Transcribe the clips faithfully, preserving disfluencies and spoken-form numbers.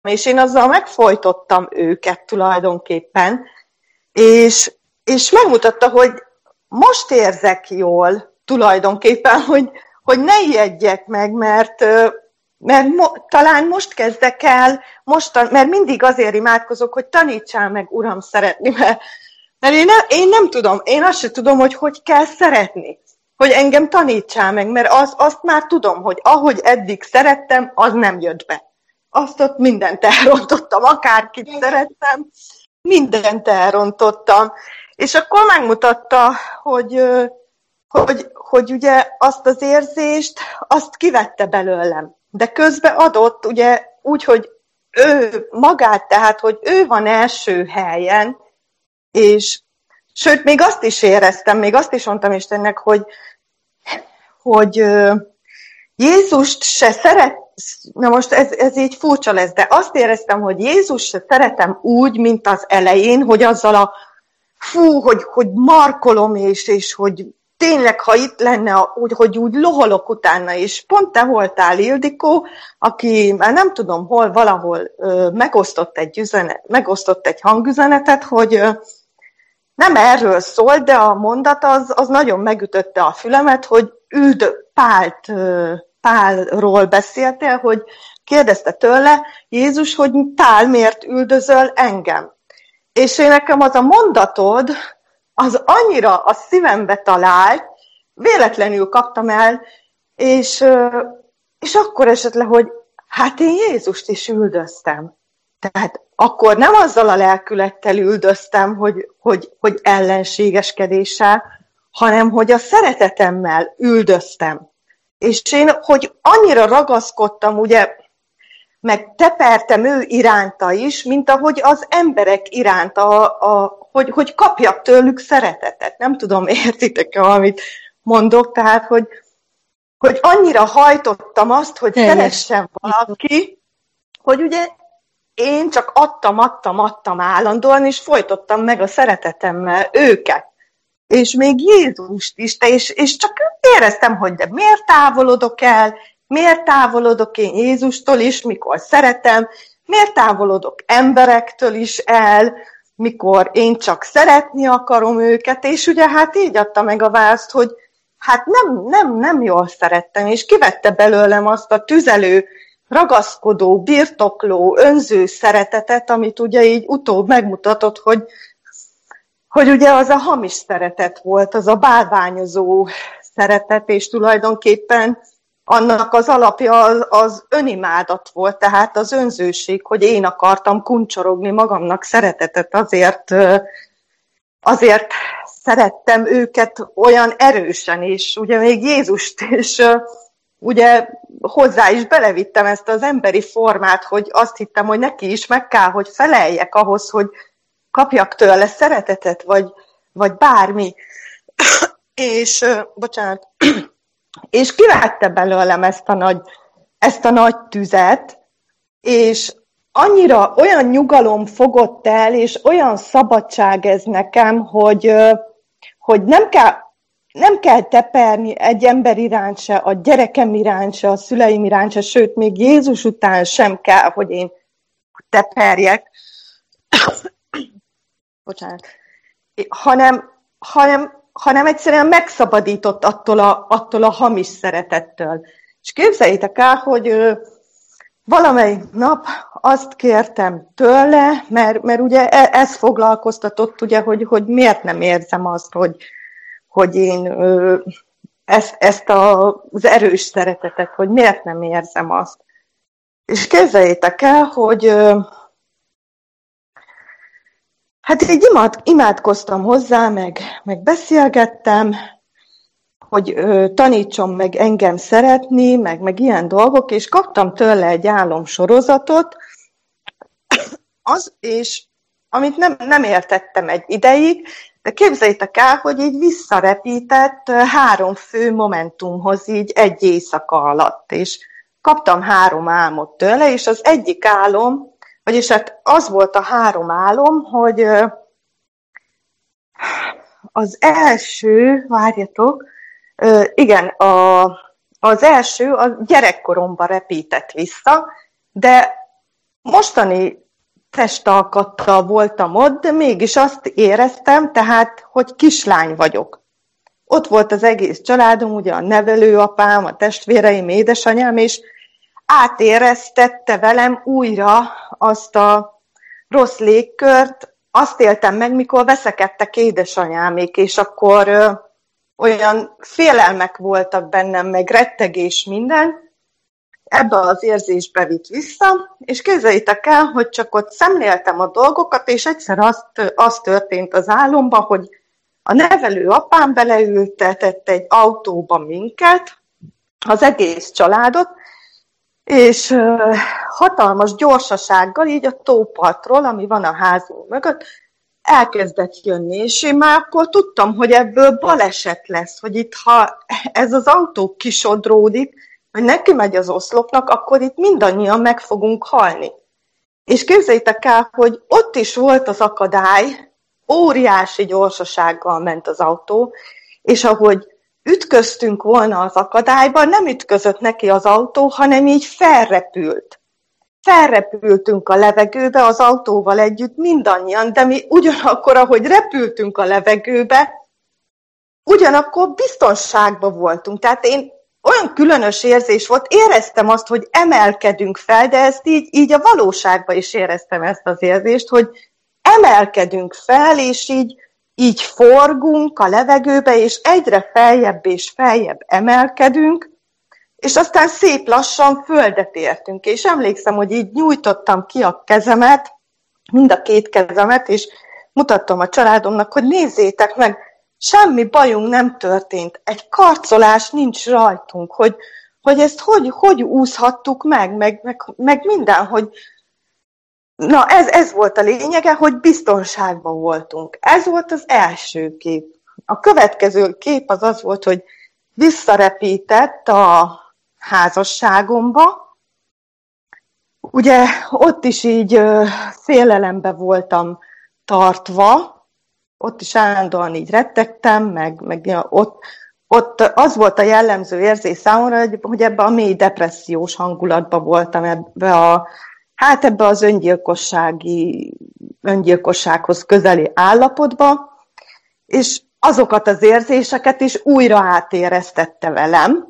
és én azzal megfojtottam őket tulajdonképpen, és, és megmutatta, hogy most érzek jól tulajdonképpen, hogy, hogy ne ijedjek meg, mert, mert mo- talán most kezdek el, mostan, mert mindig azért imádkozok, hogy tanítsál meg, Uram, szeretni, mert, mert én, ne, én nem tudom, én azt sem tudom, hogy hogy kell szeretni, hogy engem tanítsál meg, mert az, azt már tudom, hogy ahogy eddig szerettem, az nem jött be. Azt ott mindent elrontottam, akárkit szerettem, mindent elrontottam. És akkor megmutatta, hogy, hogy, hogy ugye azt az érzést, azt kivette belőlem. De közben adott, ugye úgy, hogy ő magát, tehát, hogy ő van első helyen, és sőt, még azt is éreztem, még azt is mondtam Istennek, hogy, hogy Jézust se szeret, na most ez, ez így furcsa lesz, de azt éreztem, hogy Jézus se szeretem úgy, mint az elején, hogy azzal a fú, hogy, hogy markolom, és, és hogy tényleg, ha itt lenne, úgy, hogy úgy loholok utána, és pont te voltál, Ildikó, aki már nem tudom hol, valahol ö, megosztott, egy üzenet, megosztott egy hangüzenetet, hogy ö, nem erről szól, de a mondat az, az nagyon megütötte a fülemet, hogy üld Pált, ö, Pálról beszéltél, hogy kérdezte tőle Jézus, hogy Pál miért üldözöl engem. És én nekem az a mondatod, az annyira a szívembe talált, véletlenül kaptam el, és, és akkor esett le, hogy hát én Jézust is üldöztem. Tehát akkor nem azzal a lelkülettel üldöztem, hogy, hogy, hogy ellenségeskedéssel, hanem hogy a szeretetemmel üldöztem. És én, hogy annyira ragaszkodtam, ugye, meg tepertem ő iránta is, mint ahogy az emberek iránta, a, a, hogy, hogy kapjak tőlük szeretetet. Nem tudom, értitek-e, amit mondok, tehát, hogy, hogy annyira hajtottam azt, hogy Teljes. szeressem valaki, hogy ugye én csak adtam, adtam, adtam állandóan, és folytottam meg a szeretetemmel őket. És még Jézust is, és, és csak éreztem, hogy de miért távolodok el, miért távolodok én Jézustól is, mikor szeretem, miért távolodok emberektől is el, mikor én csak szeretni akarom őket, és ugye hát így adta meg a választ, hogy hát nem, nem, nem jól szerettem, és kivette belőlem azt a tüzelő, ragaszkodó, birtokló, önző szeretetet, amit ugye így utóbb megmutatott, hogy hogy ugye az a hamis szeretet volt, az a bálványozó szeretet, és tulajdonképpen annak az alapja az, az önimádat volt, tehát az önzőség, hogy én akartam kuncsorogni magamnak szeretetet, azért, azért szerettem őket olyan erősen, és ugye még Jézust, és ugye hozzá is belevittem ezt az emberi formát, hogy azt hittem, hogy neki is meg kell, hogy feleljek ahhoz, hogy kapjak tőle szeretetet, vagy, vagy bármi. és, bocsánat, és kivette belőlem ezt a nagy, ezt a nagy tüzet, és annyira olyan nyugalom fogott el, és olyan szabadság ez nekem, hogy, hogy nem kell, nem kell teperni egy ember iránt se, a gyerekem iránt se, a szüleim iránt se, sőt, még Jézus után sem kell, hogy én teperjek. Bocsánat. Hanem, hanem, hanem egyszerűen megszabadított attól a, attól a hamis szeretettől. És képzeljétek el, hogy ö, valamelyik nap azt kértem tőle, mert, mert ugye ez foglalkoztatott, ugye, hogy, hogy miért nem érzem azt, hogy, hogy én ö, ezt, ezt a, az erős szeretetet, hogy miért nem érzem azt. És képzeljétek el, hogy ö, hát így imád, imádkoztam hozzá, meg, meg beszélgettem, hogy ö, tanítson meg engem szeretni, meg, meg ilyen dolgok, és kaptam tőle egy álomsorozatot, az, és amit nem, nem értettem egy ideig, de képzeljétek el, hogy így visszarepített három fő momentumhoz így egy éjszaka alatt, és kaptam három álmot tőle, és az egyik álom, vagyis hát az volt a három álom, hogy az első, várjatok, igen, a, az első a gyerekkoromba repített vissza, de mostani testalkattal voltam ott, de mégis azt éreztem, tehát, hogy kislány vagyok. Ott volt az egész családom, ugye a nevelőapám, a testvéreim, édesanyám, és átéreztette velem újra azt a rossz légkört. Azt éltem meg, mikor veszekedtek édesanyámék, és akkor ö, olyan félelmek voltak bennem, meg rettegés minden. Ebbe az érzésbe vitt vissza, és képzeljétek el, hogy csak ott szemléltem a dolgokat, és egyszer azt, az történt az álomban, hogy a nevelő apám beleültetett egy autóba minket, az egész családot, és uh, hatalmas gyorsasággal, így a tópartról, ami van a házunk mögött, elkezdett jönni, és én már akkor tudtam, hogy ebből baleset lesz, hogy itt, ha ez az autó kisodródik, hogy neki megy az oszlopnak, akkor itt mindannyian meg fogunk halni. És képzeljétek el, hogy ott is volt az akadály, óriási gyorsasággal ment az autó, és ahogy ütköztünk volna az akadályban, nem ütközött neki az autó, hanem így felrepült. Felrepültünk a levegőbe az autóval együtt mindannyian, de mi ugyanakkor, ahogy repültünk a levegőbe, ugyanakkor biztonságban voltunk. Tehát én olyan különös érzés volt, éreztem azt, hogy emelkedünk fel, de ezt így, így a valóságban is éreztem ezt az érzést, hogy emelkedünk fel, és így, így forgunk a levegőbe, és egyre feljebb és feljebb emelkedünk, és aztán szép lassan földet értünk. És emlékszem, hogy így nyújtottam ki a kezemet, mind a két kezemet, és mutattam a családomnak, hogy nézzétek meg, semmi bajunk nem történt, egy karcolás nincs rajtunk, hogy, hogy ezt hogy, hogy úszhattuk meg, meg, meg, meg minden, hogy na ez, ez volt a lényege, hogy biztonságban voltunk. Ez volt az első kép. A következő kép az az volt, hogy visszarepített a házasságomba. Ugye ott is így félelembe voltam tartva, ott is állandóan így rettegtem, meg, meg ott, ott az volt a jellemző érzés számomra, hogy ebbe a mély depressziós hangulatba voltam, ebbe a, hát ebbe az öngyilkossági, öngyilkossághoz közeli állapotba, és azokat az érzéseket is újra átéreztette velem.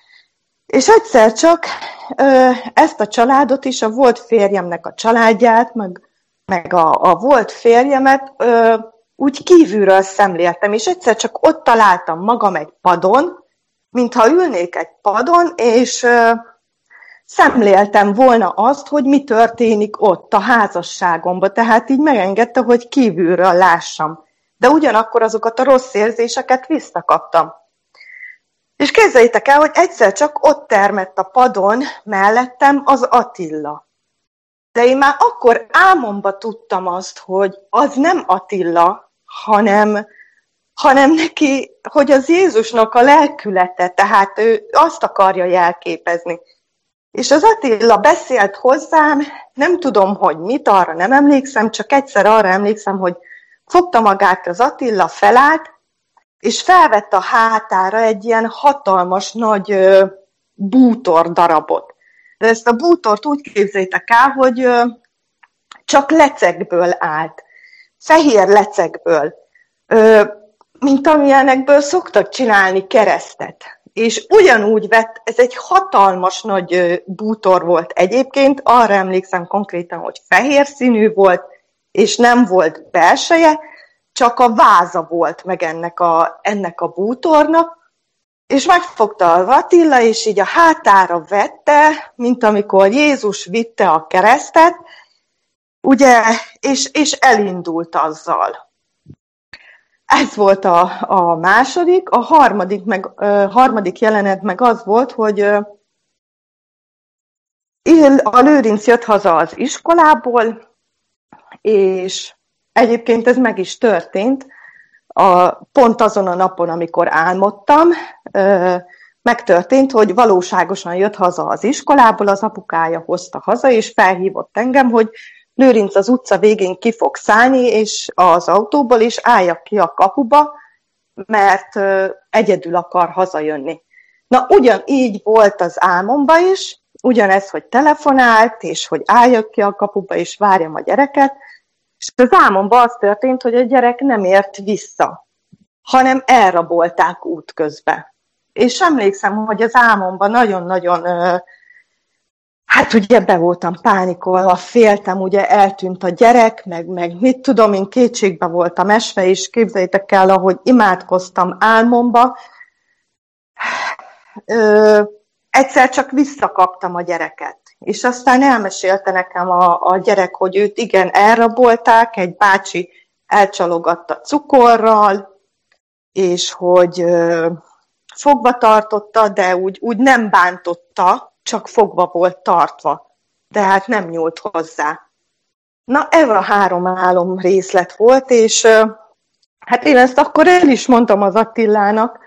És egyszer csak ö, ezt a családot is, a volt férjemnek a családját, meg, meg a, a volt férjemet ö, úgy kívülről szemléltem, és egyszer csak ott találtam magam egy padon, mintha ülnék egy padon, és ö, szemléltem volna azt, hogy mi történik ott a házasságomban. Tehát így megengedte, hogy kívülről lássam. De ugyanakkor azokat a rossz érzéseket visszakaptam. És képzeljétek el, hogy egyszer csak ott termett a padon mellettem az Attila. De én már akkor álmomba tudtam azt, hogy az nem Attila, hanem, hanem neki, hogy az Jézusnak a lelkülete, tehát ő azt akarja jelképezni. És az Attila beszélt hozzám, nem tudom, hogy mit, arra nem emlékszem, csak egyszer arra emlékszem, hogy fogta magát az Attila, felállt, és felvett a hátára egy ilyen hatalmas nagy ö, bútor darabot. De ezt a bútort úgy képzeljétek el, hogy ö, csak lecekből állt. Fehér lecekből. Ö, mint amilyenekből szoktak csinálni keresztet. És ugyanúgy vett, ez egy hatalmas nagy ö, bútor volt egyébként, arra emlékszem konkrétan, hogy fehér színű volt, és nem volt belseje, csak a váza volt meg ennek a, ennek a bútornak, és megfogta az Attila, és így a hátára vette, mint amikor Jézus vitte a keresztet, ugye, és, és elindult azzal. Ez volt a, a második, a harmadik, meg, a harmadik jelenet meg az volt, hogy a Lőrinc jött haza az iskolából, és egyébként ez meg is történt, a, pont azon a napon, amikor álmodtam, ö, megtörtént, hogy valóságosan jött haza az iskolából, az apukája hozta haza, és felhívott engem, hogy Lőrinc az utca végén ki fog szállni, és az autóból, és álljak ki a kapuba, mert ö, egyedül akar hazajönni. Na, ugyanígy volt az álmomban is, ugyanez, hogy telefonált, és hogy álljak ki a kapuba, és várjam a gyereket, és az álmomban az történt, hogy a gyerek nem ért vissza, hanem elrabolták útközben. És emlékszem, hogy az álmomban nagyon-nagyon, hát ugye be voltam pánikolva, féltem, ugye eltűnt a gyerek, meg, meg mit tudom, én kétségbe voltam esve, és képzeljétek el, ahogy imádkoztam álmomba, ö, egyszer csak visszakaptam a gyereket. És aztán elmesélte nekem a, a gyerek, hogy őt igen elrabolták, egy bácsi elcsalogatta cukorral, és hogy ö, fogva tartotta, de úgy, úgy nem bántotta, csak fogva volt tartva. De hát nem nyúlt hozzá. Na, ez a három álom részlet volt, és ö, hát én ezt akkor el is mondtam az Attilának,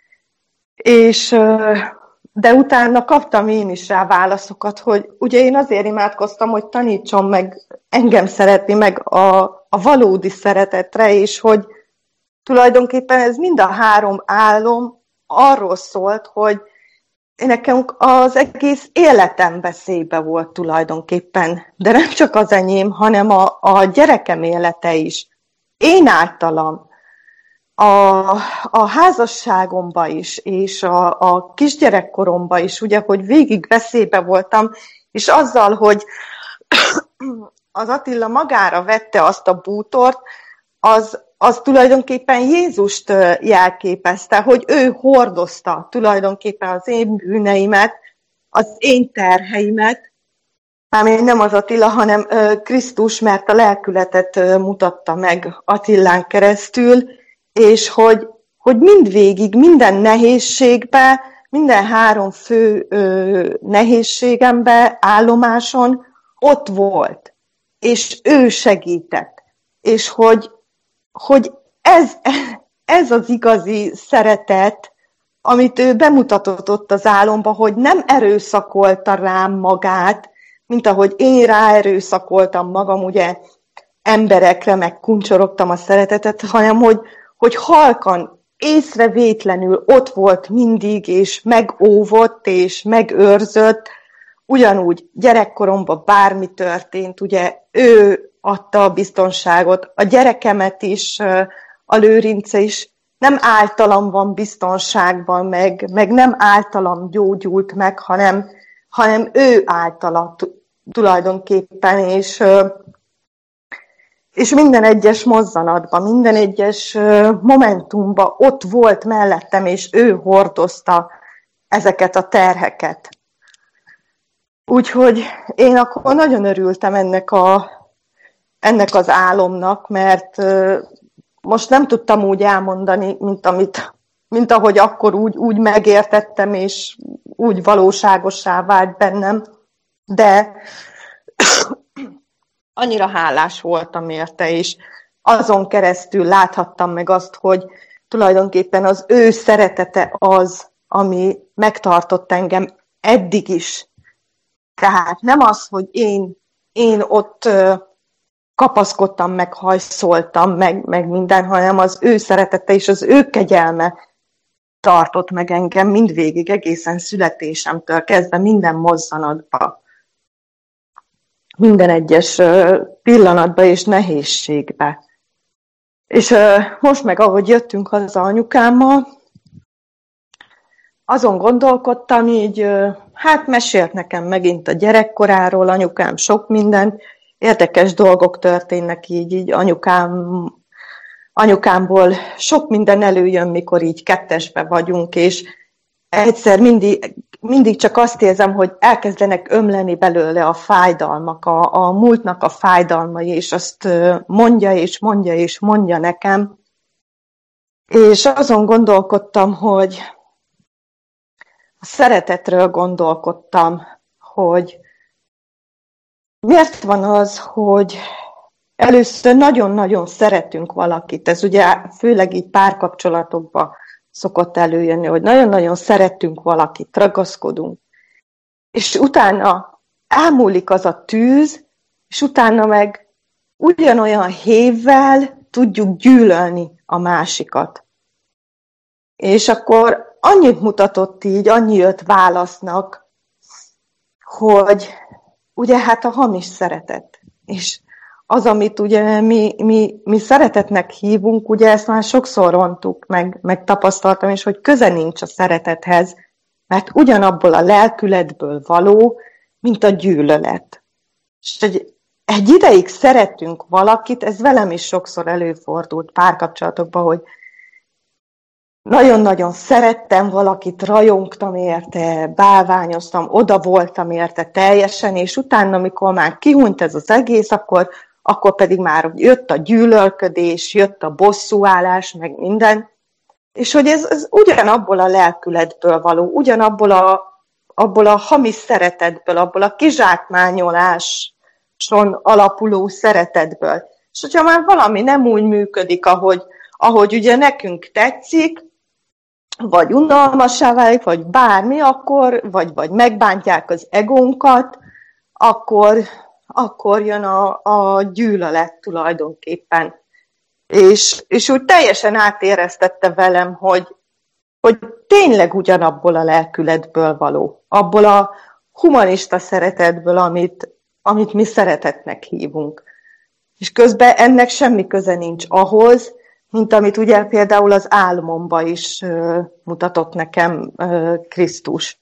és... Ö, de utána kaptam én is rá válaszokat, hogy ugye én azért imádkoztam, hogy tanítson meg engem szeretni, meg a, a valódi szeretetre, és hogy tulajdonképpen ez mind a három álom arról szólt, hogy nekem az egész életem veszélybe volt tulajdonképpen, de nem csak az enyém, hanem a, a gyerekem élete is. Én általam. A, a házasságomba is, és a, a kisgyerekkoromba is, ugye, hogy végig veszélybe voltam, és azzal, hogy az Attila magára vette azt a bútort, az, az tulajdonképpen Jézust jelképezte, hogy ő hordozta tulajdonképpen az én bűneimet, az én terheimet, mármint nem az Attila, hanem Krisztus, mert a lelkületet mutatta meg Attilán keresztül, és hogy, hogy mindvégig, minden nehézségbe, minden három fő ö, nehézségembe, állomáson ott volt, és ő segített, és hogy, hogy ez, ez az igazi szeretet, amit ő bemutatott ott az álomba, hogy nem erőszakolta rám magát, mint ahogy én ráerőszakoltam magam, ugye emberekre, meg kuncsorogtam a szeretetet, hanem hogy hogy halkan, észrevétlenül ott volt mindig, és megóvott, és megőrzött, ugyanúgy gyerekkoromban bármi történt, ugye ő adta a biztonságot, a gyerekemet is, a Lőrince is nem általam van biztonságban, meg, meg nem általam gyógyult meg, hanem, hanem ő általa tulajdonképpen, és És minden egyes mozzanatban, minden egyes momentumban ott volt mellettem, és ő hordozta ezeket a terheket. Úgyhogy én akkor nagyon örültem ennek, a, ennek az álomnak, mert most nem tudtam úgy elmondani, mint, amit, mint ahogy akkor úgy, úgy megértettem, és úgy valóságossá vált bennem, de annyira hálás voltam érte, és azon keresztül láthattam meg azt, hogy tulajdonképpen az ő szeretete az, ami megtartott engem eddig is. Tehát nem az, hogy én, én ott kapaszkodtam, meg hajszoltam, meg, meg minden, hanem az ő szeretete és az ő kegyelme tartott meg engem mindvégig, egészen születésemtől kezdve minden mozzanatba. Minden egyes pillanatba és nehézségbe. És most meg, ahogy jöttünk haza anyukámmal, azon gondolkodtam így, hát mesélt nekem megint a gyerekkoráról, anyukám sok mindent, érdekes dolgok történnek így, így anyukám, anyukámból sok minden előjön, mikor így kettesbe vagyunk, és egyszer mindig, mindig csak azt érzem, hogy elkezdenek ömleni belőle a fájdalmak, a, a múltnak a fájdalmai, és azt mondja, és mondja, és mondja nekem. És azon gondolkodtam, hogy a szeretetről gondolkodtam, hogy miért van az, hogy először nagyon-nagyon szeretünk valakit, ez ugye főleg így párkapcsolatokban szokott előjönni, hogy nagyon-nagyon szeretünk valakit, ragaszkodunk. És utána elmúlik az a tűz, és utána meg ugyanolyan hévvel tudjuk gyűlölni a másikat. És akkor annyit mutatott így, annyi jött válasznak, hogy ugye hát a hamis szeretet, és az, amit ugye mi, mi, mi szeretetnek hívunk, ugye ezt már sokszor mondtuk, meg, meg tapasztaltam, és hogy köze nincs a szeretethez, mert ugyanabból a lelkületből való, mint a gyűlölet. És egy, egy ideig szeretünk valakit, ez velem is sokszor előfordult párkapcsolatokban, hogy nagyon-nagyon szerettem valakit, rajongtam érte, bálványoztam, oda voltam érte teljesen, és utána, amikor már kihunyt ez az egész, akkor, akkor pedig már jött a gyűlölködés, jött a bosszúállás, meg minden. És hogy ez, ez ugyanabból a lelkületből való, ugyanabból a, abból a hamis szeretetből, abból a kizsákmányoláson alapuló szeretetből. És hogyha már valami nem úgy működik, ahogy, ahogy ugye nekünk tetszik, vagy unalmassá válik, vagy bármi, akkor, vagy, vagy megbántják az egónkat, akkor, akkor jön a, a gyűlölet tulajdonképpen. És, és úgy teljesen átéreztette velem, hogy, hogy tényleg ugyanabból a lelkületből való, abból a humanista szeretetből, amit, amit mi szeretetnek hívunk. És közben ennek semmi köze nincs ahhoz, mint amit ugye például az álmomba is uh, mutatott nekem uh, Krisztus.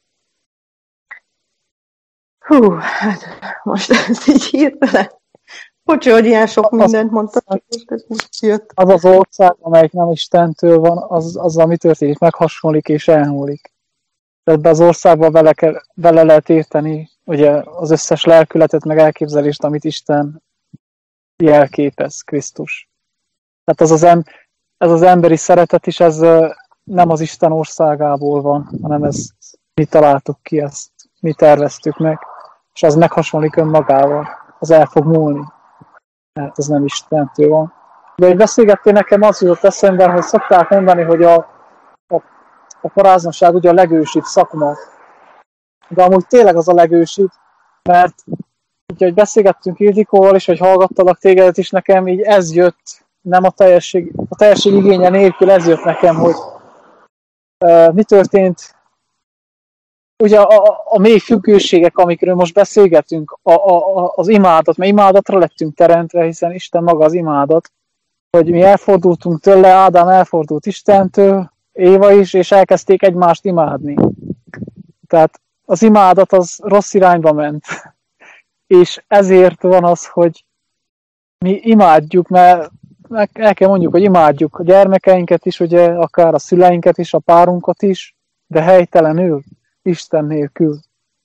Hú, hát most ez így hirtelen. Bocsi, hogy ilyen sok mindent mondtam, és ez most jött. Az az ország, amelyik nem Istentől van, az, az ami történik, meghasonlik és elmúlik. Ebben az országban vele, kell, vele lehet érteni ugye, az összes lelkületet, meg elképzelést, amit Isten jelképez, Krisztus. Tehát az az, em, ez az emberi szeretet is, ez nem az Isten országából van, hanem ez mi találtuk ki, ezt mi terveztük meg, és az meghasonlik önmagával, az el fog múlni. Hát ez nem Istentől van. De hogy beszélgettél, nekem az jutott eszembe, hogy szokták mondani, hogy a, a, a paráznaság ugye a legősibb szakma. De amúgy tényleg az a legősibb, mert ugye, hogy beszélgettünk Ildikóval is, hogy hallgattalak tégedet is, nekem így ez jött, nem a teljesség, a teljesség igénye nélkül ez jött nekem, hogy uh, mi történt. Ugye a, a, a mély függőségek, amikről most beszélgetünk, a, a, az imádat, mert imádatra lettünk teremtve, hiszen Isten maga az imádat, hogy mi elfordultunk tőle, Ádám elfordult Istentől, Éva is, és elkezdték egymást imádni. Tehát az imádat az rossz irányba ment. És ezért van az, hogy mi imádjuk, mert el kell mondjuk, hogy imádjuk a gyermekeinket is, ugye, akár a szüleinket is, a párunkat is, de helytelenül, Isten nélkül.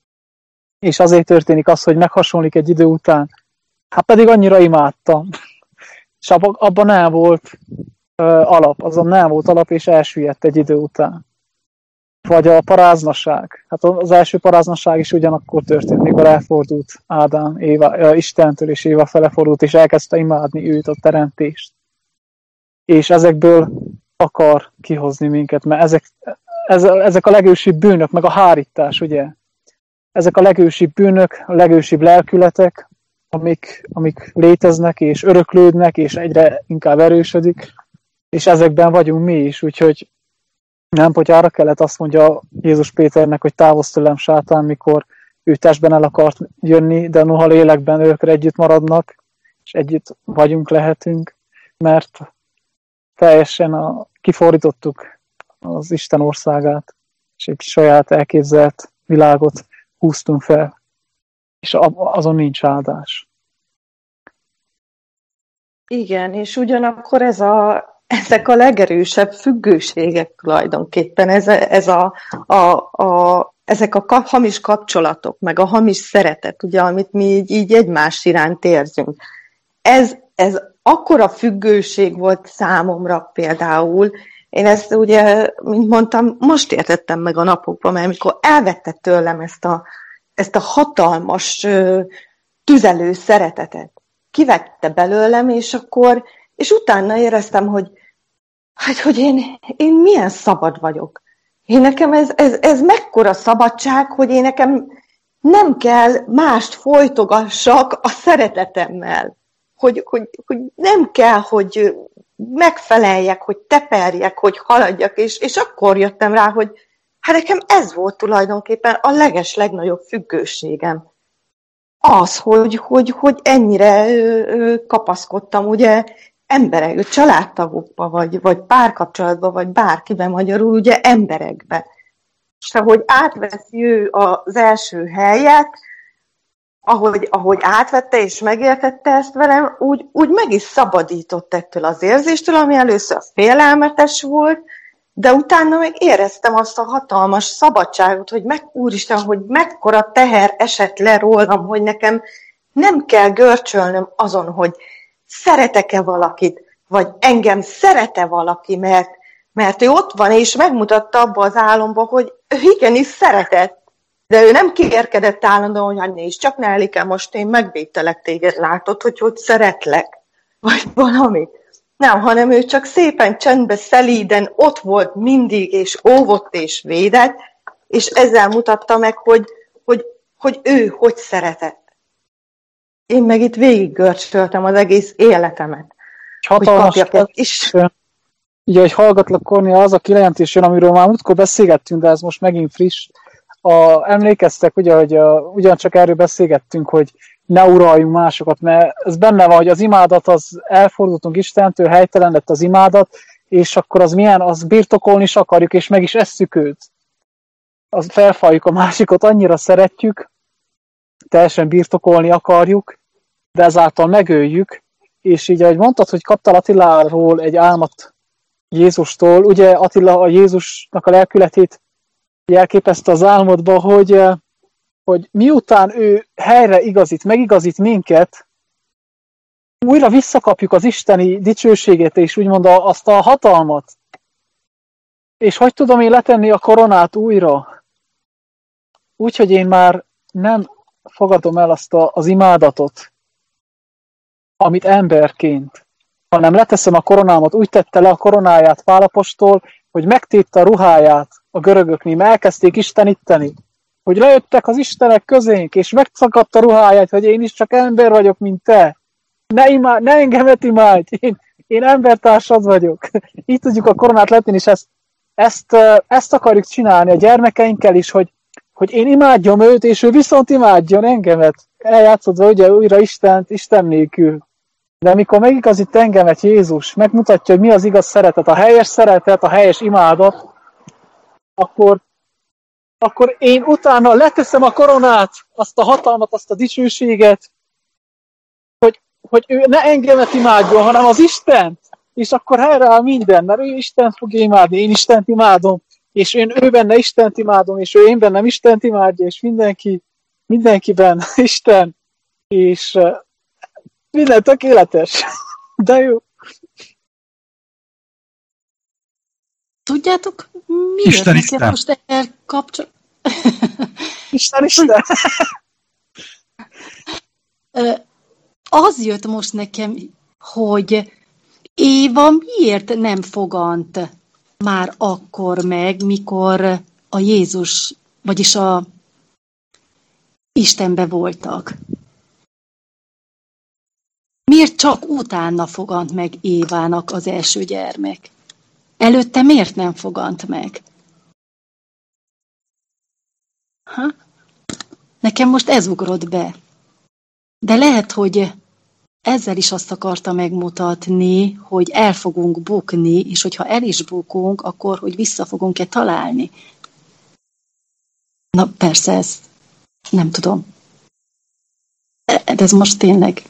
És azért történik az, hogy meghasonlik egy idő után. Hát pedig annyira imádtam. És abban abba nem volt uh, alap, azon nem volt alap, és elsüllyedt egy idő után. Vagy a paráznaság. Hát az első paráznaság is ugyanakkor történt, mikor elfordult Ádám Éva, uh, Istentől, és Éva felefordult, és elkezdte imádni őt, a teremtést. És ezekből akar kihozni minket, mert ezek, ez, ezek a legősibb bűnök, meg a hárítás, ugye? Ezek a legősibb bűnök, a legősibb lelkületek, amik, amik léteznek, és öröklődnek, és egyre inkább erősödik, és ezekben vagyunk mi is, úgyhogy nem potyára kellett azt mondja Jézus Péternek, hogy távozz tőlem, sátán, mikor ő testben el akart jönni, de noha lélekben örökre együtt maradnak, és együtt vagyunk, lehetünk, mert teljesen a, kifordítottuk az Isten országát, és egy saját elképzelt világot húztunk fel, és azon nincs áldás. Igen, és ugyanakkor ez a, ezek a legerősebb függőségek tulajdonképpen, ez, ez a, a, a, ezek a kap, hamis kapcsolatok, meg a hamis szeretet, ugye, amit mi így, így egymás iránt érzünk. Ez, ez akkora függőség volt számomra például. Én ezt ugye, mint mondtam, most értettem meg a napokban, mert amikor elvette tőlem ezt a, ezt a hatalmas tüzelő szeretetet, kivette belőlem, és akkor, és utána éreztem, hogy, hát, hogy én, én milyen szabad vagyok. Én nekem ez, ez, ez mekkora szabadság, hogy én nekem nem kell mást folytogassak a szeretetemmel. Hogy, hogy, hogy nem kell, hogy megfeleljek, hogy teperjek, hogy haladjak, és, és akkor jöttem rá, hogy Hát nekem ez volt tulajdonképpen a leges legnagyobb függőségem. Az, hogy, hogy, hogy ennyire kapaszkodtam, ugye, emberek, családtagokba, vagy, vagy párkapcsolatba, vagy bárkiben, magyarul ugye emberekbe. És ahogy átveszi ő az első helyet, ahogy, ahogy átvette és megértette ezt velem, úgy, úgy meg is szabadított ettől az érzéstől, ami először félelmetes volt, de utána meg éreztem azt a hatalmas szabadságot, hogy meg, úristen, hogy mekkora teher esett le rólam, hogy nekem nem kell görcsölnöm azon, hogy szeretek-e valakit, vagy engem szeret-e valaki, mert, mert ő ott van, és megmutatta abba az álomba, hogy ő igenis szeretett. De ő nem kérkedett állandóan, hogy hát nézd, csak Nellike, most én megvédtelek téged, látod, hogy hogy szeretlek, vagy valami. Nem, hanem ő csak szépen csendben, szelíden ott volt mindig, és óvott és védett, és ezzel mutatta meg, hogy, hogy, hogy ő hogy szeretett. Én meg itt végiggörcsöltem az egész életemet. Hatalmas, hogy kapjak egy kis... Ugye, hogy hallgatlak, Kornél, az a kijelentés jön, amiről már múltkor beszélgettünk, de ez most megint friss. A, emlékeztek, ugye, hogy a, ugyancsak erről beszélgettünk, hogy ne uraljunk másokat, mert ez benne van, hogy az imádat, az elfordultunk Istentől, helytelen lett az imádat, és akkor az milyen, az birtokolni is akarjuk, és meg is esszük őt. Az felfaljuk a másikot, annyira szeretjük, teljesen birtokolni akarjuk, de ezáltal megöljük, és így, ahogy mondtad, hogy kaptál Attiláról egy álmat Jézustól, ugye Attila a Jézusnak a lelkületét jelképezte az álmodba, hogy, hogy miután ő helyre igazít, megigazít minket, újra visszakapjuk az isteni dicsőségét, és úgymond azt a hatalmat. És hogy tudom én letenni a koronát újra? Úgyhogy én már nem fogadom el azt a, az imádatot, amit emberként, hanem leteszem a koronámat. Úgy tette le a koronáját Pál apostol, hogy megtépte a ruháját a görögöknél, mert elkezdték isteníteni. Hogy lejöttek az istenek közénk, és megszakadt a ruháját, hogy én is csak ember vagyok, mint te. Ne, imád, ne engemet imádj, én, én embertársad vagyok. Így tudjuk a koronát letenni, és ezt, ezt, ezt akarjuk csinálni a gyermekeinkkel is, hogy, hogy én imádjam őt, és ő viszont imádjon engemet. Eljátszodva ugye újra Istent, Isten nélkül. De amikor megigazít engemet Jézus, megmutatja, hogy mi az igaz szeretet, a helyes szeretet, a helyes imádat, akkor, akkor én utána leteszem a koronát, azt a hatalmat, azt a dicsőséget, hogy, hogy ő ne engemet imádjon, hanem az Istent. És akkor helyreáll minden, mert ő Istent fogja imádni, én Istent imádom, és én ő benne Istent imádom, és ő én bennem Istent imádja, és mindenki, mindenkiben Isten, és minden tökéletes. De jó. Tudjátok, miért Isten, nekem Isten. most elkapcsol... Isten, Isten. Az jött most nekem, hogy Éva miért nem fogant már akkor meg, mikor a Jézus, vagyis a Istenbe voltak. Miért csak utána fogant meg Évának az első gyermek? Előtte miért nem fogant meg? Ha? Nekem most ez ugrott be. De lehet, hogy ezzel is azt akarta megmutatni, hogy el fogunk bukni, és hogyha el is bukunk, akkor hogy vissza fogunk-e találni. Na persze, ezt nem tudom. De ez most tényleg...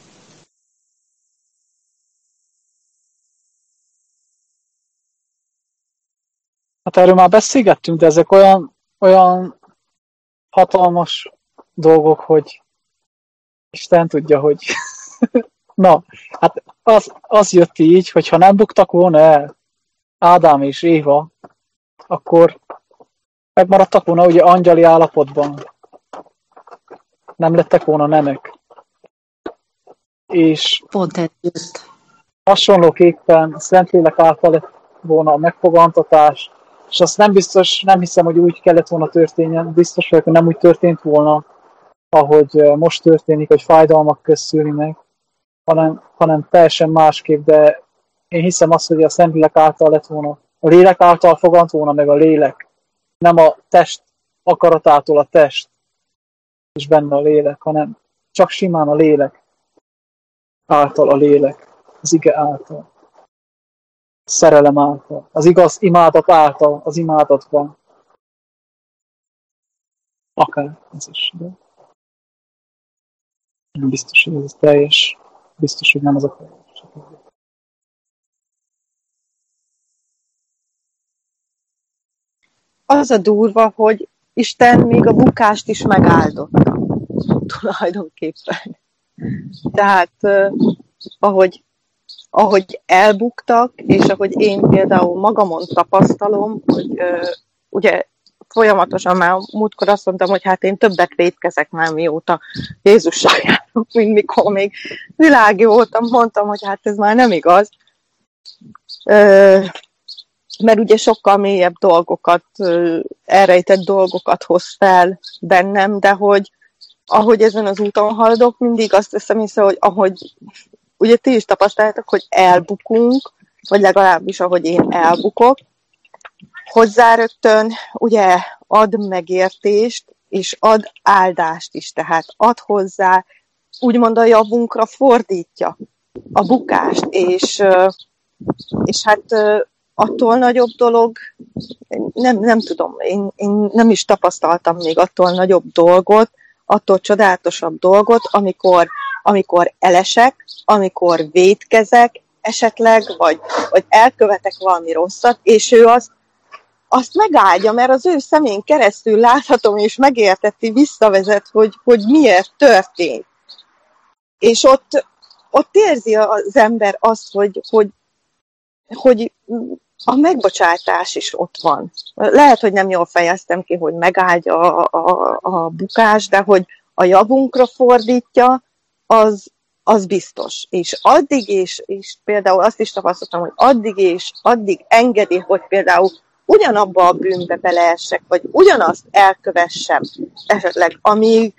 Hát erről már beszélgettünk, de ezek olyan, olyan hatalmas dolgok, hogy Isten tudja, hogy... Na, hát az, az jött így, hogy ha nem buktak volna el Ádám és Éva, akkor megmaradtak volna ugye angyali állapotban. Nem lettek volna nemek. És Pont ez jött. hasonlóképpen Szentlélek által lett volna a megfogantatás, és azt nem biztos, nem hiszem, hogy úgy kellett volna történjen, biztos vagyok, hogy nem úgy történt volna, ahogy most történik, hogy fájdalmak köszülni meg, hanem, hanem teljesen másképp, de én hiszem azt, hogy a Szentlélek által lett volna, a lélek által fogant volna meg a lélek, nem a test akaratától a test, és benne a lélek, hanem csak simán a lélek által a lélek, az ige által, a szerelem által, az igaz imádat által, az imádatban. Akár ez is, de nem biztos, hogy ez teljes, biztos, hogy nem az a teljes. Az a durva, hogy Isten még a bukást is megáldotta tulajdonképpen. Tehát ahogy, ahogy elbuktak, és ahogy én például magamon tapasztalom, hogy ugye folyamatosan már múltkor azt mondtam, hogy hát én többet vétkezek már, mióta Jézussal járok, mint mikor még világi voltam, mondtam, hogy hát ez már nem igaz. Mert ugye sokkal mélyebb dolgokat, elrejtett dolgokat hoz fel bennem, de hogy ahogy ezen az úton haladok, mindig azt teszem észre, hogy ahogy ugye ti is tapasztaljátok, hogy elbukunk, vagy legalábbis ahogy én elbukok, hozzá rögtön ugye ad megértést, és ad áldást is, tehát ad hozzá, úgymond a javunkra fordítja a bukást, és, és hát attól nagyobb dolog, nem, nem tudom, én, én nem is tapasztaltam még attól nagyobb dolgot, attól csodálatosabb dolgot, amikor, amikor elesek, amikor vétkezek esetleg, vagy, vagy elkövetek valami rosszat, és ő az, azt megáldja, mert az ő szemén keresztül láthatom, és megérteti, visszavezet, hogy, hogy miért történt. És ott, ott érzi az ember azt, hogy, hogy, hogy a megbocsátás is ott van. Lehet, hogy nem jól fejeztem ki, hogy megáldja a, a, a bukás, de hogy a javunkra fordítja, az, az biztos. És addig és, és például azt is tapasztaltam, hogy addig és addig engedi, hogy például ugyanabba a bűnbe beleessek, vagy ugyanazt elkövessem esetleg, amíg,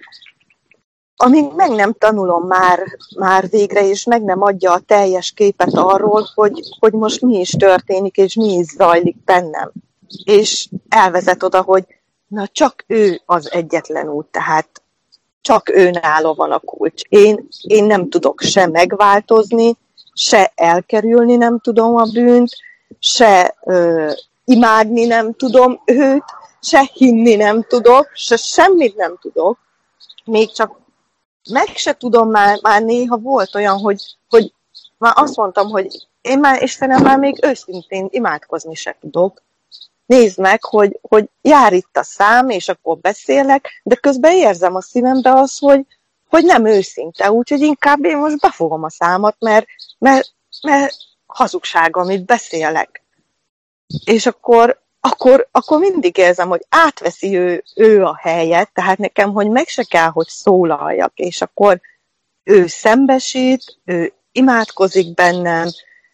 amíg meg nem tanulom már, már végre, és meg nem adja a teljes képet arról, hogy, hogy most mi is történik, és mi is zajlik bennem. És elvezet oda, hogy na csak ő az egyetlen út, tehát csak őnála van a kulcs. Én, én nem tudok se megváltozni, se elkerülni nem tudom a bűnt, se ö, imádni nem tudom őt, se hinni nem tudok, se semmit nem tudok, még csak meg se tudom, már, már néha volt olyan, hogy, hogy már azt mondtam, hogy én már Istenem már még őszintén imádkozni se tudok. Nézd meg, hogy, hogy jár itt a szám, és akkor beszélek, de közben érzem a szívembe azt, hogy, hogy nem őszinte, úgyhogy inkább én most befogom a számat, mert, mert, mert hazugság, amit beszélek. És akkor, akkor, akkor mindig érzem, hogy átveszi ő, ő a helyet, tehát nekem, hogy meg se kell, hogy szólaljak, és akkor ő szembesít, ő imádkozik bennem,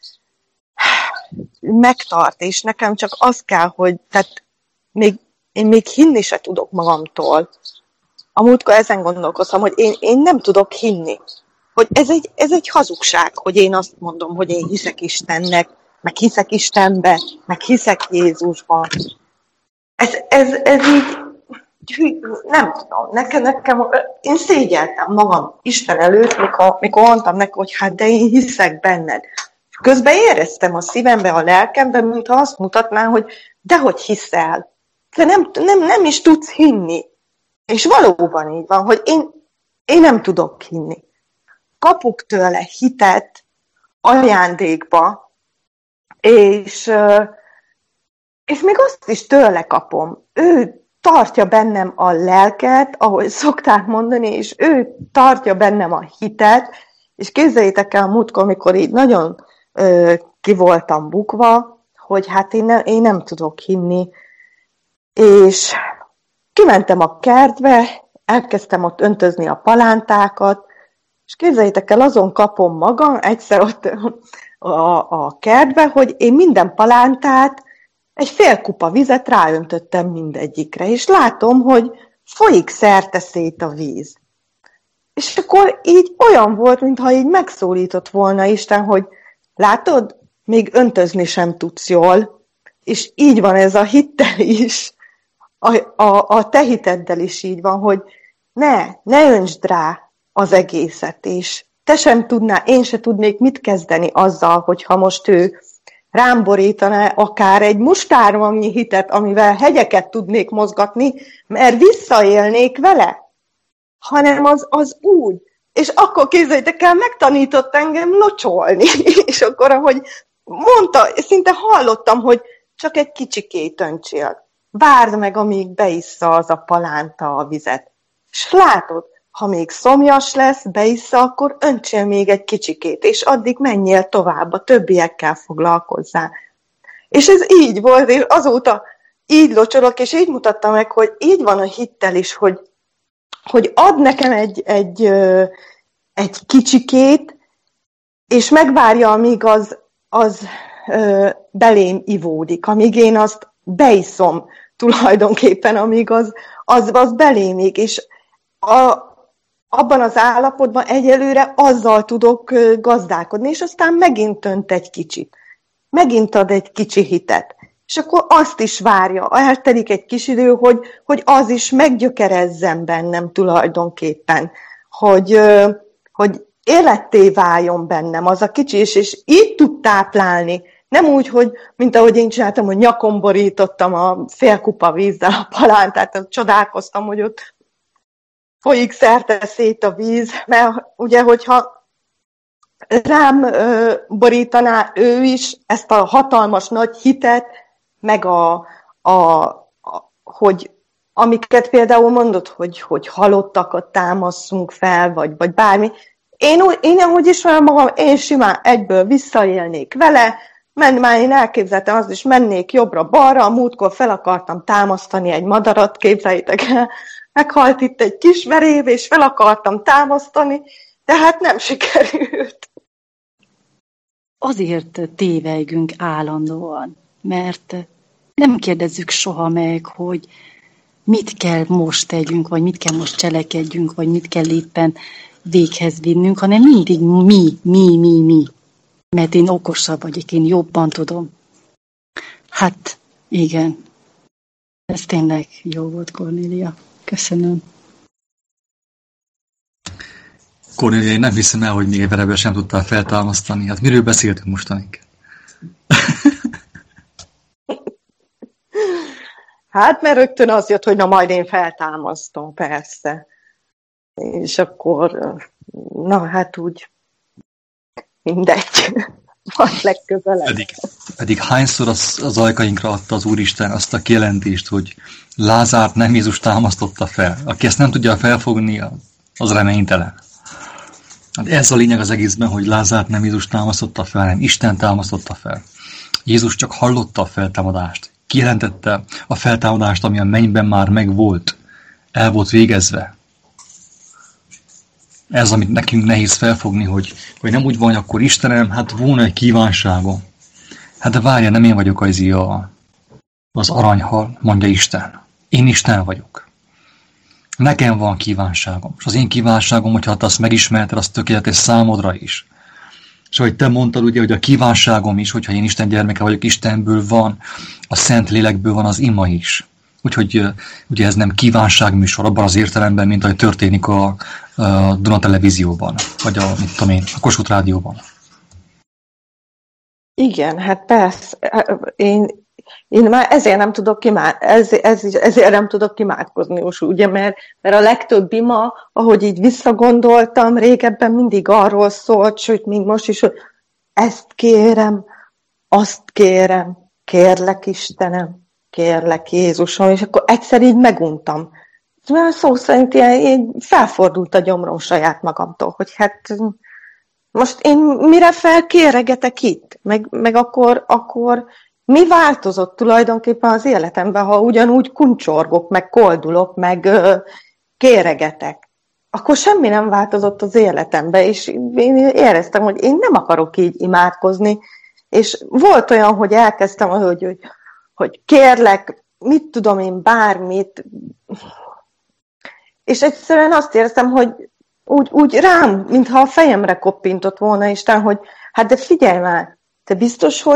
megtart, és nekem csak az kell, hogy tehát még, én még hinni se tudok magamtól. A múltkor ezen gondolkoztam, hogy én, én nem tudok hinni. Hogy ez egy, ez egy hazugság, hogy én azt mondom, hogy én hiszek Istennek, meg hiszek Istenbe, meg hiszek Jézusban. Ez, ez, ez így, nem tudom, nekem, nekem, én szégyeltem magam Isten előtt, mikor, mikor mondtam neki, hogy hát de én hiszek benned. Közben éreztem a szívembe, a lelkembe, mintha azt mutatná, hogy dehogy hiszel. Te nem, nem, nem is tudsz hinni. És valóban így van, hogy én, én nem tudok hinni. Kapok tőle hitet ajándékba, és, és még azt is tőle kapom. Ő tartja bennem a lelket, ahogy szokták mondani, és ő tartja bennem a hitet, és képzeljétek el a múltkor, amikor így nagyon ö, ki voltam bukva, hogy hát én, ne, én nem tudok hinni, és kimentem a kertbe, elkezdtem ott öntözni a palántákat, és képzeljétek el, azon kapom magam egyszer ott a, a kertbe, hogy én minden palántát, egy fél kupa vizet ráöntöttem mindegyikre, és látom, hogy folyik szerte-szét a víz. És akkor így olyan volt, mintha így megszólított volna Isten, hogy látod, még öntözni sem tudsz jól, és így van ez a hittel is, a, a, a te hiteddel is így van, hogy ne, ne öntsd rá az egészet, és te sem tudnál, én se tudnék mit kezdeni azzal, hogyha most ő rám borítaná akár egy mustármagnyi hitet, amivel hegyeket tudnék mozgatni, mert visszaélnék vele, hanem az, az úgy. És akkor képzeljétek el, megtanított engem locsolni. És akkor, ahogy mondta, szinte hallottam, hogy csak egy kicsikét öntsél. Várd meg, amíg beissza az a palánta a vizet. És látod, ha még szomjas lesz, beissza, akkor öntsél még egy kicsikét, és addig menjél tovább, a többiekkel foglalkozzál. És ez így volt, és azóta így locsolok, és így mutatta meg, hogy így van a hittel is, hogy, hogy ad nekem egy, egy, egy kicsikét, és megvárja, amíg az, az belém ivódik, amíg én azt beiszom tulajdonképpen, amíg az, az, az belém ég, és a, abban az állapotban egyelőre azzal tudok gazdálkodni, és aztán megint önt egy kicsit. Megint ad egy kicsi hitet. És akkor azt is várja, eltelik egy kis idő, hogy, hogy az is meggyökerezzen bennem tulajdonképpen, hogy, hogy életté váljon bennem az a kicsi, és, és így tud táplálni. Nem úgy, hogy, mint ahogy én csináltam, hogy nyakon borítottam a fél kupa vízzel a palántát, csodálkoztam, hogy ott folyik szerte szét a víz, mert ugye, hogyha rám ö, borítaná ő is ezt a hatalmas nagy hitet, meg a, a, a hogy amiket például mondott, hogy, hogy halottakat támaszunk fel, vagy, vagy bármi. Én, én ahogy ismerem magam, én simán egyből visszaélnék vele, menni, már én elképzeltem azt is, mennék jobbra-balra, a múltkor fel akartam támasztani egy madarat, képzeljétek el, meghalt itt egy kis veréb, és fel akartam támasztani, de hát nem sikerült. Azért tévejgünk állandóan, mert nem kérdezzük soha meg, hogy mit kell most tegyünk, vagy mit kell most cselekedjünk, vagy mit kell éppen véghez vinnünk, hanem mindig mi, mi, mi, mi. Mert én okosabb vagyok, én jobban tudom. Hát, igen. Ez tényleg jó volt, Kornélia. Köszönöm. Kornélia, én nem hiszem el, hogy még egy verebben sem tudtál feltámasztani. Hát miről beszéltünk mostanig? Hát, mert rögtön az jött, hogy na majd én feltámasztom, persze. És akkor, na hát úgy, mindegy. Majd legközelebb. Pedig, pedig hányszor az, az ajkainkra adta az Úristen azt a kijelentést, hogy Lázárt nem Jézus támasztotta fel. Aki ezt nem tudja felfogni, az reménytelen. Hát ez a lényeg az egészben, hogy Lázárt nem Jézus támasztotta fel, hanem Isten támasztotta fel. Jézus csak hallotta a feltámadást. Kijelentette a feltámadást, ami a mennyben már megvolt. El volt végezve. Ez, amit nekünk nehéz felfogni, hogy, hogy nem úgy van, hogy akkor Istenem, hát volna egy kívánságom. Hát de várja, nem én vagyok az, a, az aranyhal, mondja Isten. Én Isten vagyok. Nekem van kívánságom. És az én kívánságom, hogyha te azt megismerted, az tökéletes számodra is. És ahogy te mondtad, ugye, hogy a kívánságom is, hogyha én Isten gyermeke vagyok, Istenből van, a Szent Lélekből van az ima is. Úgyhogy ugye ez nem kívánságműsor abban az értelemben, mint ahogy történik a, a Duna Televízióban, vagy a, mit tudom én, a Kossuth Rádióban. Igen, hát persze. Én, én már ezért nem tudok kimádkozni, ez, ez, ezért nem tudok kimádkozni, ugye, mert, mert a legtöbb ima, ahogy így visszagondoltam, régebben mindig arról szólt, sőt, még most is, hogy ezt kérem, azt kérem, kérlek Istenem, kérlek Jézusom, és akkor egyszer így meguntam. Mert szó szerint ilyen, felfordult a gyomrom saját magamtól, hogy hát most én mire felkéregetek itt? Meg, meg akkor, akkor mi változott tulajdonképpen az életemben, ha ugyanúgy kuncsorgok, meg koldulok, meg ö, kéregetek? Akkor semmi nem változott az életemben, és én éreztem, hogy én nem akarok így imádkozni, és volt olyan, hogy elkezdtem, hogy, hogy, hogy kérlek, mit tudom én, bármit, és egyszerűen azt éreztem, hogy úgy, úgy rám, mintha a fejemre koppintott volna Isten, hogy hát de figyelj már, te biztos, hogy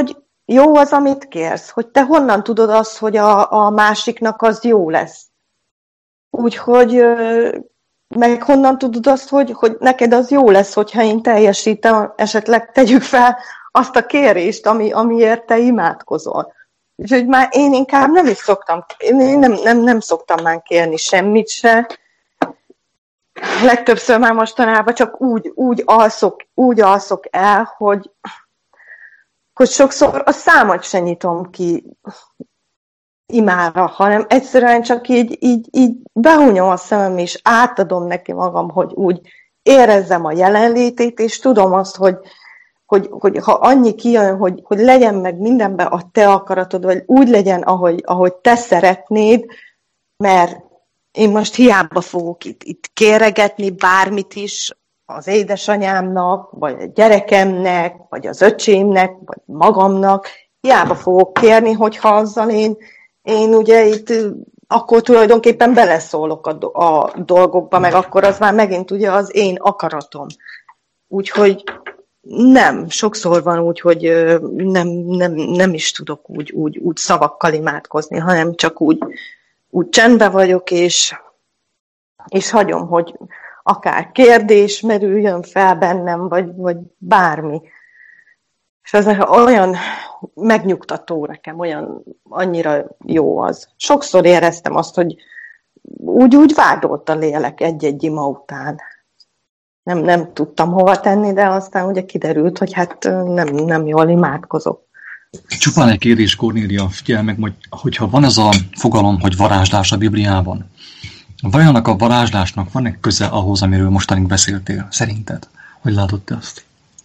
jó az, amit kérsz, hogy te honnan tudod azt, hogy a, a másiknak az jó lesz. Úgyhogy meg honnan tudod azt, hogy, hogy neked az jó lesz, hogyha én teljesítem, esetleg tegyük fel azt a kérést, ami, amiért te imádkozol. Úgyhogy már én inkább nem is szoktam, én nem, nem, nem szoktam már kérni semmit se. Legtöbbször már mostanában csak úgy, úgy, alszok, úgy alszok el, hogy, hogy sokszor a számat se nyitom ki imára, hanem egyszerűen csak így, így, így behúnyom a szemem, és átadom neki magam, hogy úgy érezzem a jelenlétét, és tudom azt, hogy, hogy, hogy ha annyi kijön, hogy, hogy legyen meg mindenben a te akaratod, vagy úgy legyen, ahogy, ahogy te szeretnéd, mert én most hiába fogok itt, itt kéregetni bármit is az édesanyámnak, vagy a gyerekemnek, vagy az öcsémnek, vagy magamnak, hiába fogok kérni, hogyha azzal én, én ugye itt akkor tulajdonképpen beleszólok a, do- a dolgokba, meg akkor az már megint ugye az én akaratom. Úgyhogy nem, sokszor van úgy, hogy nem, nem, nem is tudok úgy, úgy, úgy szavakkal imádkozni, hanem csak úgy, úgy csendben vagyok, és, és hagyom, hogy akár kérdés merüljön fel bennem, vagy, vagy bármi. És ez olyan megnyugtató nekem, olyan annyira jó az. Sokszor éreztem azt, hogy úgy, úgy vádolt a lélek egy-egy ima után. Nem, nem tudtam hova tenni, de aztán ugye kiderült, hogy hát nem, nem jól imádkozok. Csupán egy kérdés, Kornélia, figyelj meg, hogy, hogyha van ez a fogalom, hogy varázslás a Bibliában, vajon a varázslásnak van-e köze ahhoz, amiről mostanig beszéltél, szerinted? Hogy látod te azt?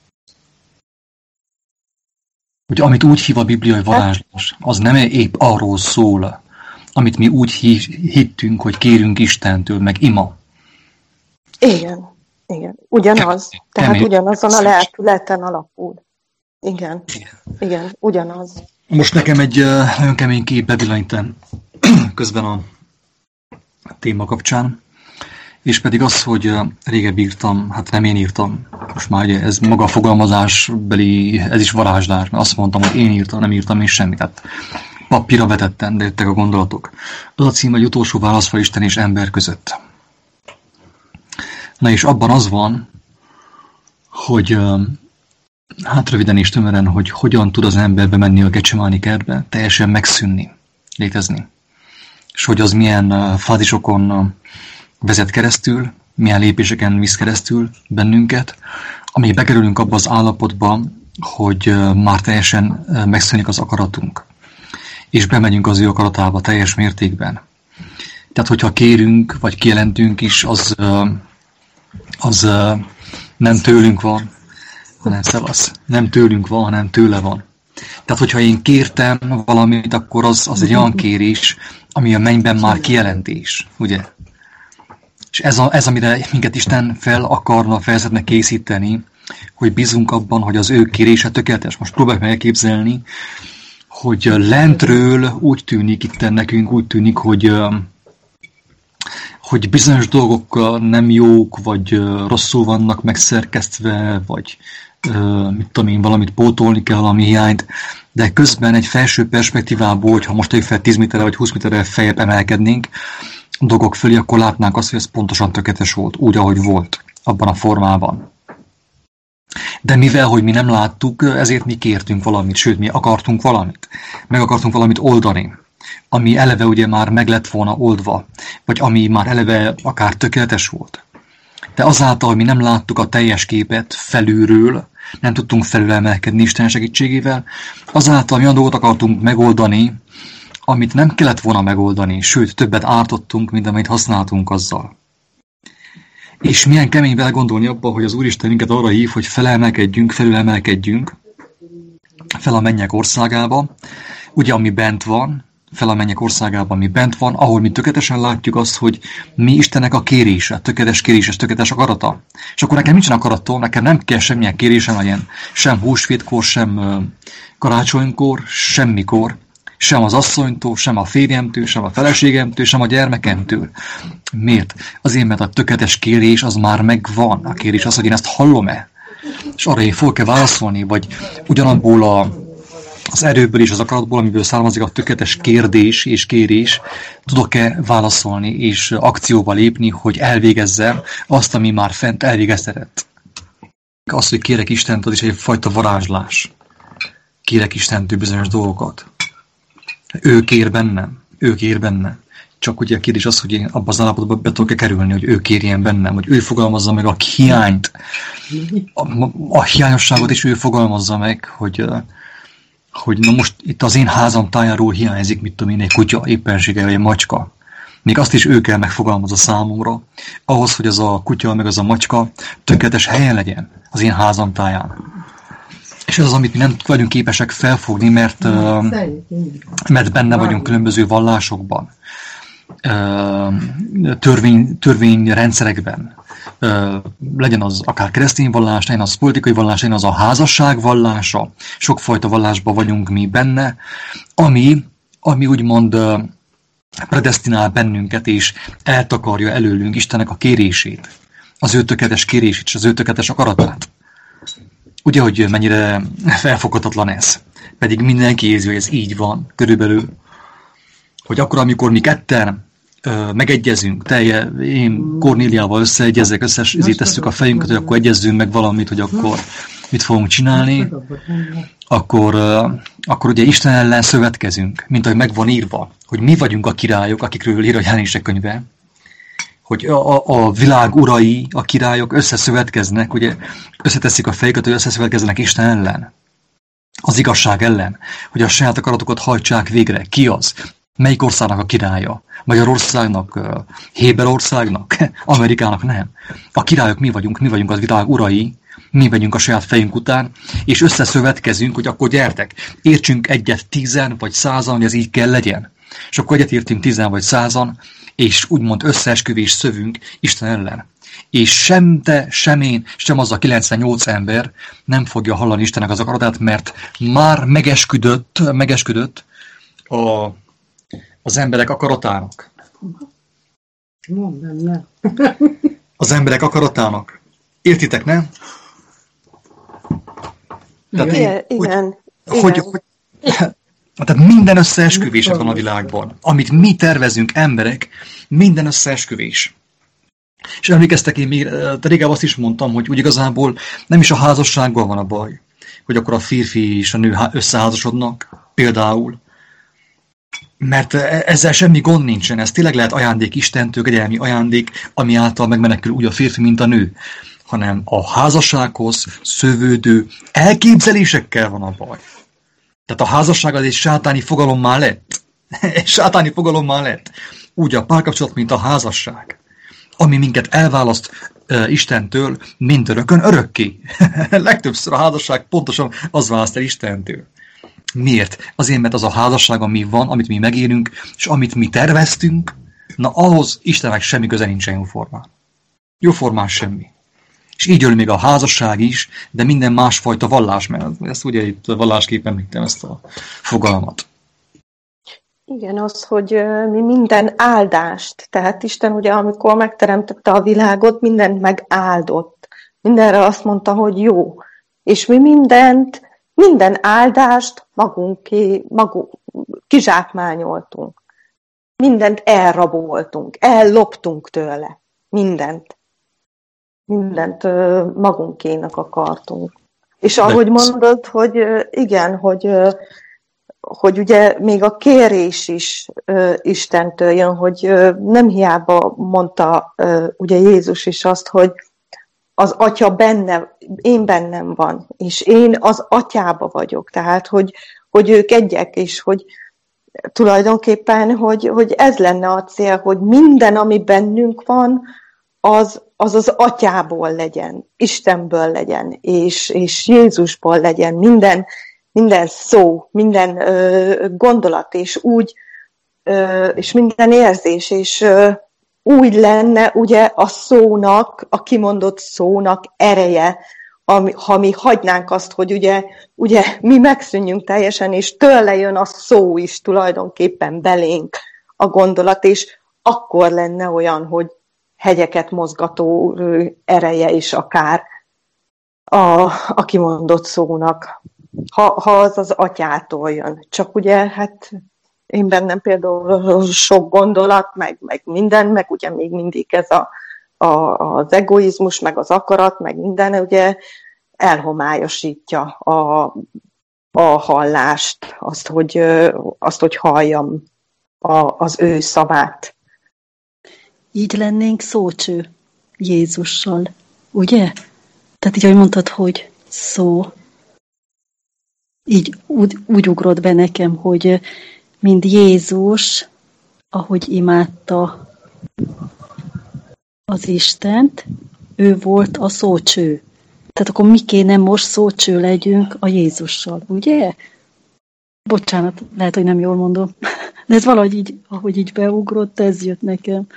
Hogy amit úgy hív a Biblia, hogy varázslás, az nem épp arról szól, amit mi úgy hittünk, hogy kérünk Istentől, meg ima. Igen, igen. Ugyanaz. Kemény. Tehát ugyanazon a lelkületen alapul. Igen, igen, igen, ugyanaz. Most nekem egy uh, nagyon kemény kép bevillanítani közben a téma kapcsán, és pedig az, hogy uh, régebbi írtam, hát nem én írtam, most már ugye ez maga a fogalmazásbeli, ez is varázslás, mert azt mondtam, hogy én írtam, nem írtam én semmit, tehát papírra vetettem, de jöttek a gondolatok. Az a cím, hogy utolsó válasz fel Isten és ember között. Na és abban az van, hogy uh, hát röviden és tömören, hogy hogyan tud az ember bemenni a Gecsemáni kertbe, teljesen megszűnni, létezni. És hogy az milyen fázisokon vezet keresztül, milyen lépéseken visz keresztül bennünket, amíg bekerülünk abba az állapotba, hogy már teljesen megszűnik az akaratunk. És bemegyünk az ő akaratába teljes mértékben. Tehát, hogyha kérünk, vagy kijelentünk is, az, az nem tőlünk van, hanem szevasz. Nem tőlünk van, hanem tőle van. Tehát, hogyha én kértem valamit, akkor az, az egy olyan kérés, ami a mennyben már kijelentés, ugye? És ez, a, ez amire minket Isten fel akarna, fel szeretne készíteni, hogy bízunk abban, hogy az ő kérése tökéletes. Most próbáljuk meg elképzelni, hogy lentről úgy tűnik itt nekünk, úgy tűnik, hogy, hogy bizonyos dolgok nem jók, vagy rosszul vannak megszerkesztve, vagy mit tudom én, valamit pótolni kell, valami hiányt, de közben egy felső perspektívából, hogyha most egy fel tíz méterre vagy húsz méterre feljebb emelkednénk a dolgok fölé, akkor látnánk azt, hogy ez pontosan tökéletes volt, úgy, ahogy volt, abban a formában. De mivel, hogy mi nem láttuk, ezért mi kértünk valamit, sőt, mi akartunk valamit. Meg akartunk valamit oldani, ami eleve ugye már meg lett volna oldva, vagy ami már eleve akár tökéletes volt. De azáltal, hogy mi nem láttuk a teljes képet felülről, nem tudtunk felülemelkedni Isten segítségével, azáltal mi olyan dolgot akartunk megoldani, amit nem kellett volna megoldani, sőt, többet ártottunk, mint amit használtunk azzal. És milyen kemény belegondolni abba, hogy az Úristen minket arra hív, hogy felemelkedjünk, felülemelkedjünk, fel a mennyek országába, ugye ami bent van, fel a mennyek országában, ami bent van, ahol mi tökéletesen látjuk azt, hogy mi Istennek a kérése, tökéletes kérése, tökéletes akarata. És akkor nekem nincsen akaratom, nekem nem kell semmilyen kérésem legyen, sem húsvétkor, sem karácsonykor, semmikor, sem az asszonytól, sem a férjemtől, sem a feleségemtől, sem a gyermekemtől. Miért? Azért, mert a tökéletes kérés az már megvan. A kérés az, hogy én ezt hallom-e? És arra én fel kell válaszolni, vagy ugyanabból a az erőből és az akaratból, amiből származik a tökéletes kérdés és kérés, tudok-e válaszolni és akcióba lépni, hogy elvégezzem azt, ami már fent elvégeztetett. Az, hogy kérek Istent, az is egyfajta varázslás. Kérek Istentől bizonyos dolgokat. Ő kér bennem, ő kér bennem. Csak ugye a kérdés az, hogy én abban az állapotban be tudok-e kerülni, hogy ő kérjen bennem, hogy ő fogalmazza meg a hiányt, a, a hiányosságot is ő fogalmazza meg, hogy, hogy na most itt az én házam tájáról hiányzik, mit tudom én, egy kutya, éppenséggel, vagy egy macska. Még azt is ő kell megfogalmazza számomra, ahhoz, hogy az a kutya, meg az a macska tökéletes helyen legyen az én házam táján. És ez az, amit mi nem vagyunk képesek felfogni, mert, mert benne vagyunk különböző vallásokban, törvény, törvényrendszerekben. Legyen az akár keresztény vallás, legyen az politikai vallás, legyen az a házasság vallása. Sokfajta vallásban vagyunk mi benne, ami, ami úgymond predesztinál bennünket, és eltakarja előlünk Istennek a kérését, az ő tökéletes kérését, és az ő tökéletes akaratát. Ugye, hogy mennyire felfoghatatlan ez. Pedig mindenki érzi, hogy ez így van, körülbelül. Hogy akkor, amikor mi ketten ö, megegyezünk, telje, én Kornéliával összeegyezek, összetesszük a fejünket, hogy akkor egyezzünk meg valamit, hogy akkor mit fogunk csinálni, akkor, ö, akkor ugye Isten ellen szövetkezünk, mint ahogy meg van írva, hogy mi vagyunk a királyok, akikről ír a Jelenések könyve, hogy a, a világ urai, a királyok összeszövetkeznek, ugye összeteszik a fejüket, hogy összeszövetkeznek Isten ellen, az igazság ellen, hogy a saját akaratokat hajtsák végre. Ki az? Melyik országnak a királya? Magyarországnak? Héberországnak? Amerikának? Nem. A királyok mi vagyunk, mi vagyunk az világ urai, mi vagyunk a saját fejünk után, és összeszövetkezünk, hogy akkor gyertek, értsünk egyet tízen vagy százan, hogy ez így kell legyen. És akkor egyetértünk tízen vagy százan, és úgymond összeesküvés szövünk Isten ellen. És sem te, sem én, sem az a kilencvennyolc ember nem fogja hallani Istennek az akaratát, mert már megesküdött, megesküdött a, az emberek akaratának. Az emberek akaratának. Értitek, nem? Tehát igen, én, igen, hogy, hogy, hogy, tehát minden összeesküvés van a világban. Amit mi tervezünk emberek, minden összeesküvés. És emlékeztek, én még régen azt is mondtam, hogy úgy igazából nem is a házasságban van a baj, hogy akkor a férfi és a nő összeházasodnak, például. Mert ezzel semmi gond nincsen, ez tényleg lehet ajándék Istentől, kegyelmi ajándék, ami által megmenekül úgy a férfi, mint a nő. Hanem a házassághoz szövődő elképzelésekkel van a baj. Tehát a házasság az egy sátáni fogalommá lett. Egy sátáni fogalommá lett. Úgy a párkapcsolat, mint a házasság. Ami minket elválaszt uh, Istentől mindörökön örökké. Legtöbbször a házasság pontosan az választ el Istentől. Miért? Azért, mert az a házasság, ami van, amit mi megérünk, és amit mi terveztünk, na ahhoz Istennek semmi köze nincsen jóformán. Jóformán semmi. És így jön még a házasság is, de minden másfajta vallás, mert ezt ugye itt vallásképpen említem ezt a fogalmat. Igen, az, hogy mi minden áldást, tehát Isten ugye, amikor megteremtette a világot, mindent megáldott. Mindenre azt mondta, hogy jó. És mi mindent, minden áldást magunké, magunk, kizsákmányoltunk. Mindent elraboltunk, elloptunk tőle. Mindent. Mindent magunkénak akartunk. És ahogy mondod, hogy igen, hogy, hogy ugye még a kérés is Istentől jön, hogy nem hiába mondta ugye Jézus is azt, hogy az Atya benne, én bennem van, és én az Atyába vagyok. Tehát, hogy, hogy ők egyek, és hogy tulajdonképpen, hogy, hogy ez lenne a cél, hogy minden, ami bennünk van, az az, az Atyából legyen, Istenből legyen, és, és Jézusból legyen, minden, minden szó, minden ö, gondolat, és úgy, ö, és minden érzés, és ö, úgy lenne ugye a szónak, a kimondott szónak ereje, ami, ha mi hagynánk azt, hogy ugye, ugye mi megszűnjünk teljesen, és tőle jön a szó is tulajdonképpen belénk a gondolat, és akkor lenne olyan, hogy hegyeket mozgató ereje is akár a, a kimondott szónak, ha, ha az az atyától jön. Csak ugye, hát én bennem például sok gondolat, meg, meg minden, meg ugye még mindig ez a, a, az egoizmus, meg az akarat, meg minden, ugye elhomályosítja a, a hallást, azt, hogy, azt, hogy halljam a, az ő szavát. Így lennénk szócső Jézussal, ugye? Tehát így, ahogy mondtad, hogy szó, így úgy, úgy ugrott be nekem, hogy mint Jézus, ahogy imádta az Istent, ő volt a szócső. Tehát akkor mi kéne most szócső legyünk a Jézussal, ugye? Bocsánat, lehet, hogy nem jól mondom. De ez valahogy így, ahogy így beugrott, ez jött nekem.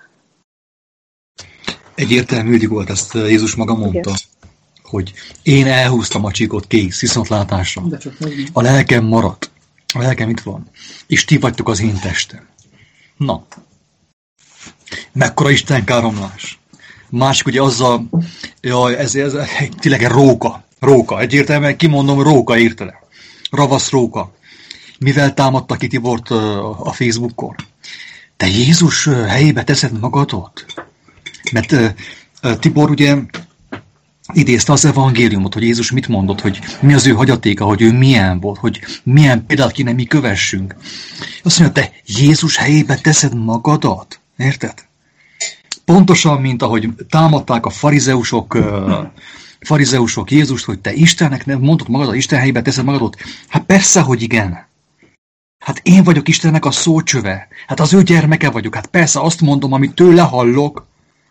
Egyértelmű volt, ezt Jézus maga mondta, igen, hogy én elhúztam a csíkot, kész, viszontlátásra. A lelkem maradt. A lelkem itt van. És ti vagytok az én testem. Na. Mekkora istenkáromlás. Másik ugye azzal, jaj, ez, ez, ez tényleg róka. Róka. Egyértelműen kimondom, róka értele. Ravasz róka. Mivel támadta ki Tibort a Facebookon? Te Jézus helyébe teszed magadot? Mert uh, Tibor ugye idézte az evangéliumot, hogy Jézus mit mondott, hogy mi az ő hagyatéka, hogy ő milyen volt, hogy milyen példát kéne mi kövessünk. Azt mondja, te Jézus helyébe teszed magadat. Érted? Pontosan, mint ahogy támadták a farizeusok, uh, farizeusok Jézust, hogy te Istennek nem mondod magad, a Isten helyébe teszed magadot. Hát persze, hogy igen. Hát én vagyok Istennek a szócsöve. Hát az ő gyermeke vagyok. Hát persze azt mondom, amit tőle hallok.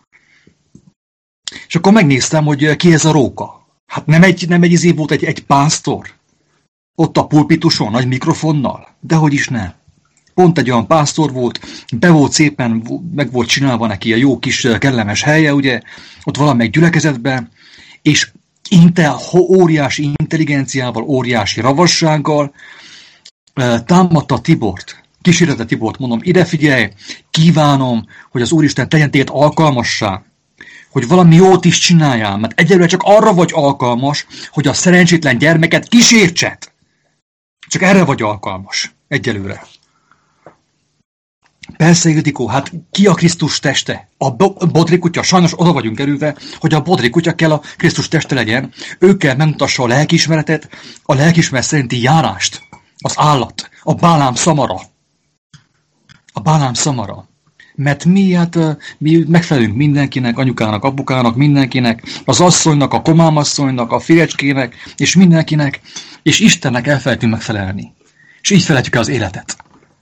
És akkor megnéztem, hogy ki ez a róka. Hát nem egy, nem egy izé volt egy, egy pásztor. Ott a pulpituson, nagy mikrofonnal. Dehogy is nem. Pont egy olyan pásztor volt, be volt szépen, meg volt csinálva neki a jó kis kellemes helye, ugye, ott valamelyik gyülekezetben, és intel, óriási intelligenciával, óriási ravassággal támadta Tibort. Kísérlete Tibort, mondom, ide figyelj, kívánom, hogy az Úristen tegyen téged alkalmassá, hogy valami jót is csináljál, mert egyelőre csak arra vagy alkalmas, hogy a szerencsétlen gyermeket kísértsed. Csak erre vagy alkalmas. Egyelőre. Persze, Ildikó, hát ki a Krisztus teste? A bodrikutya, sajnos oda vagyunk kerülve, hogy a bodrikutya kell a Krisztus teste legyen. Ő kell megmutassa a lelkiismeretet, a lelkiismeret szerinti járást. Az állat, a Bálám szamara. A Bálám szamara. Mert mi, hát, mi megfelelünk mindenkinek, anyukának, apukának, mindenkinek, az asszonynak, a komámasszonynak, a férjecskének, és mindenkinek, és Istennek elfelejtünk megfelelni. És így felejtjük el az életet.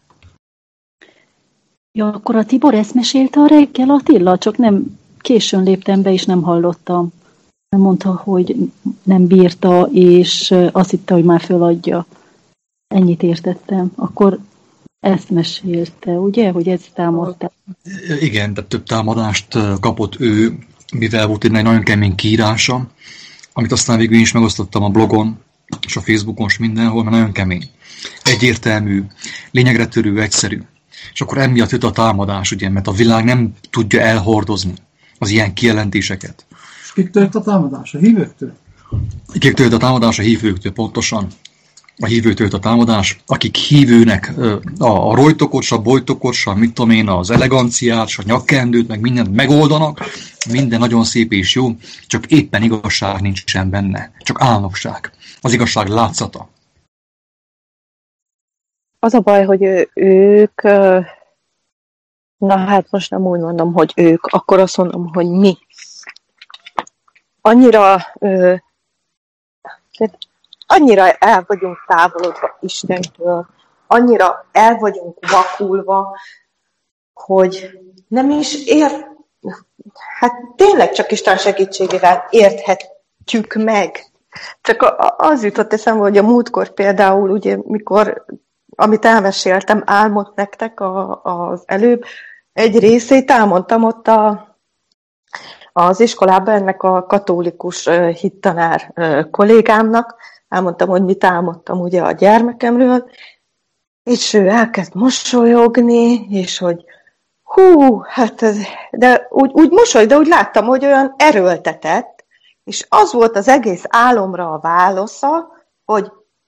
Ja, akkor a Tibor ezt mesélte a reggel, Attila, csak nem későn léptem be, és nem hallottam. Mondta, hogy nem bírta, és azt hitte, hogy már föladja. Ennyit értettem. Akkor ezt mesélte, ugye, hogy ez támadta? Igen, de több támadást kapott ő, mivel volt egy nagyon kemény kiírása, amit aztán végül is megosztottam a blogon, és a Facebookon, és mindenhol, mert nagyon kemény. Egyértelmű, lényegre törő, egyszerű. És akkor emiatt jött a támadás, ugye, mert a világ nem tudja elhordozni az ilyen kijelentéseket. És kiktől jött a támadás? A hívőktől? Kiktől jött a támadás? A hívőktől, pontosan. A hívőktől jött a támadás, akik hívőnek a, a rojtokot, a bojtokot, a mit tudom én, az eleganciát, a nyakkendőt, meg mindent megoldanak, minden nagyon szép és jó, csak éppen igazság nincsen benne, csak álnokság, az igazság látszata. Az a baj, hogy ő, ők, na hát most nem úgy mondom, hogy ők, akkor azt mondom, hogy mi. Annyira, annyira el vagyunk távolodva Istentől, annyira el vagyunk vakulva, hogy nem is ért, hát tényleg csak Isten segítségével érthetjük meg. Csak az jutott eszembe, hogy a múltkor például, ugye, mikor amit elmeséltem, álmot nektek a, az előbb, egy részét elmondtam ott a, az iskolában ennek a katolikus hittanár kollégámnak, elmondtam, hogy mit álmodtam ugye a gyermekemről, és ő elkezd mosolyogni, és hogy hú, hát ez, de úgy, úgy mosolyog, de úgy láttam, hogy olyan erőltetett, és az volt az egész álomra a válasza, hogy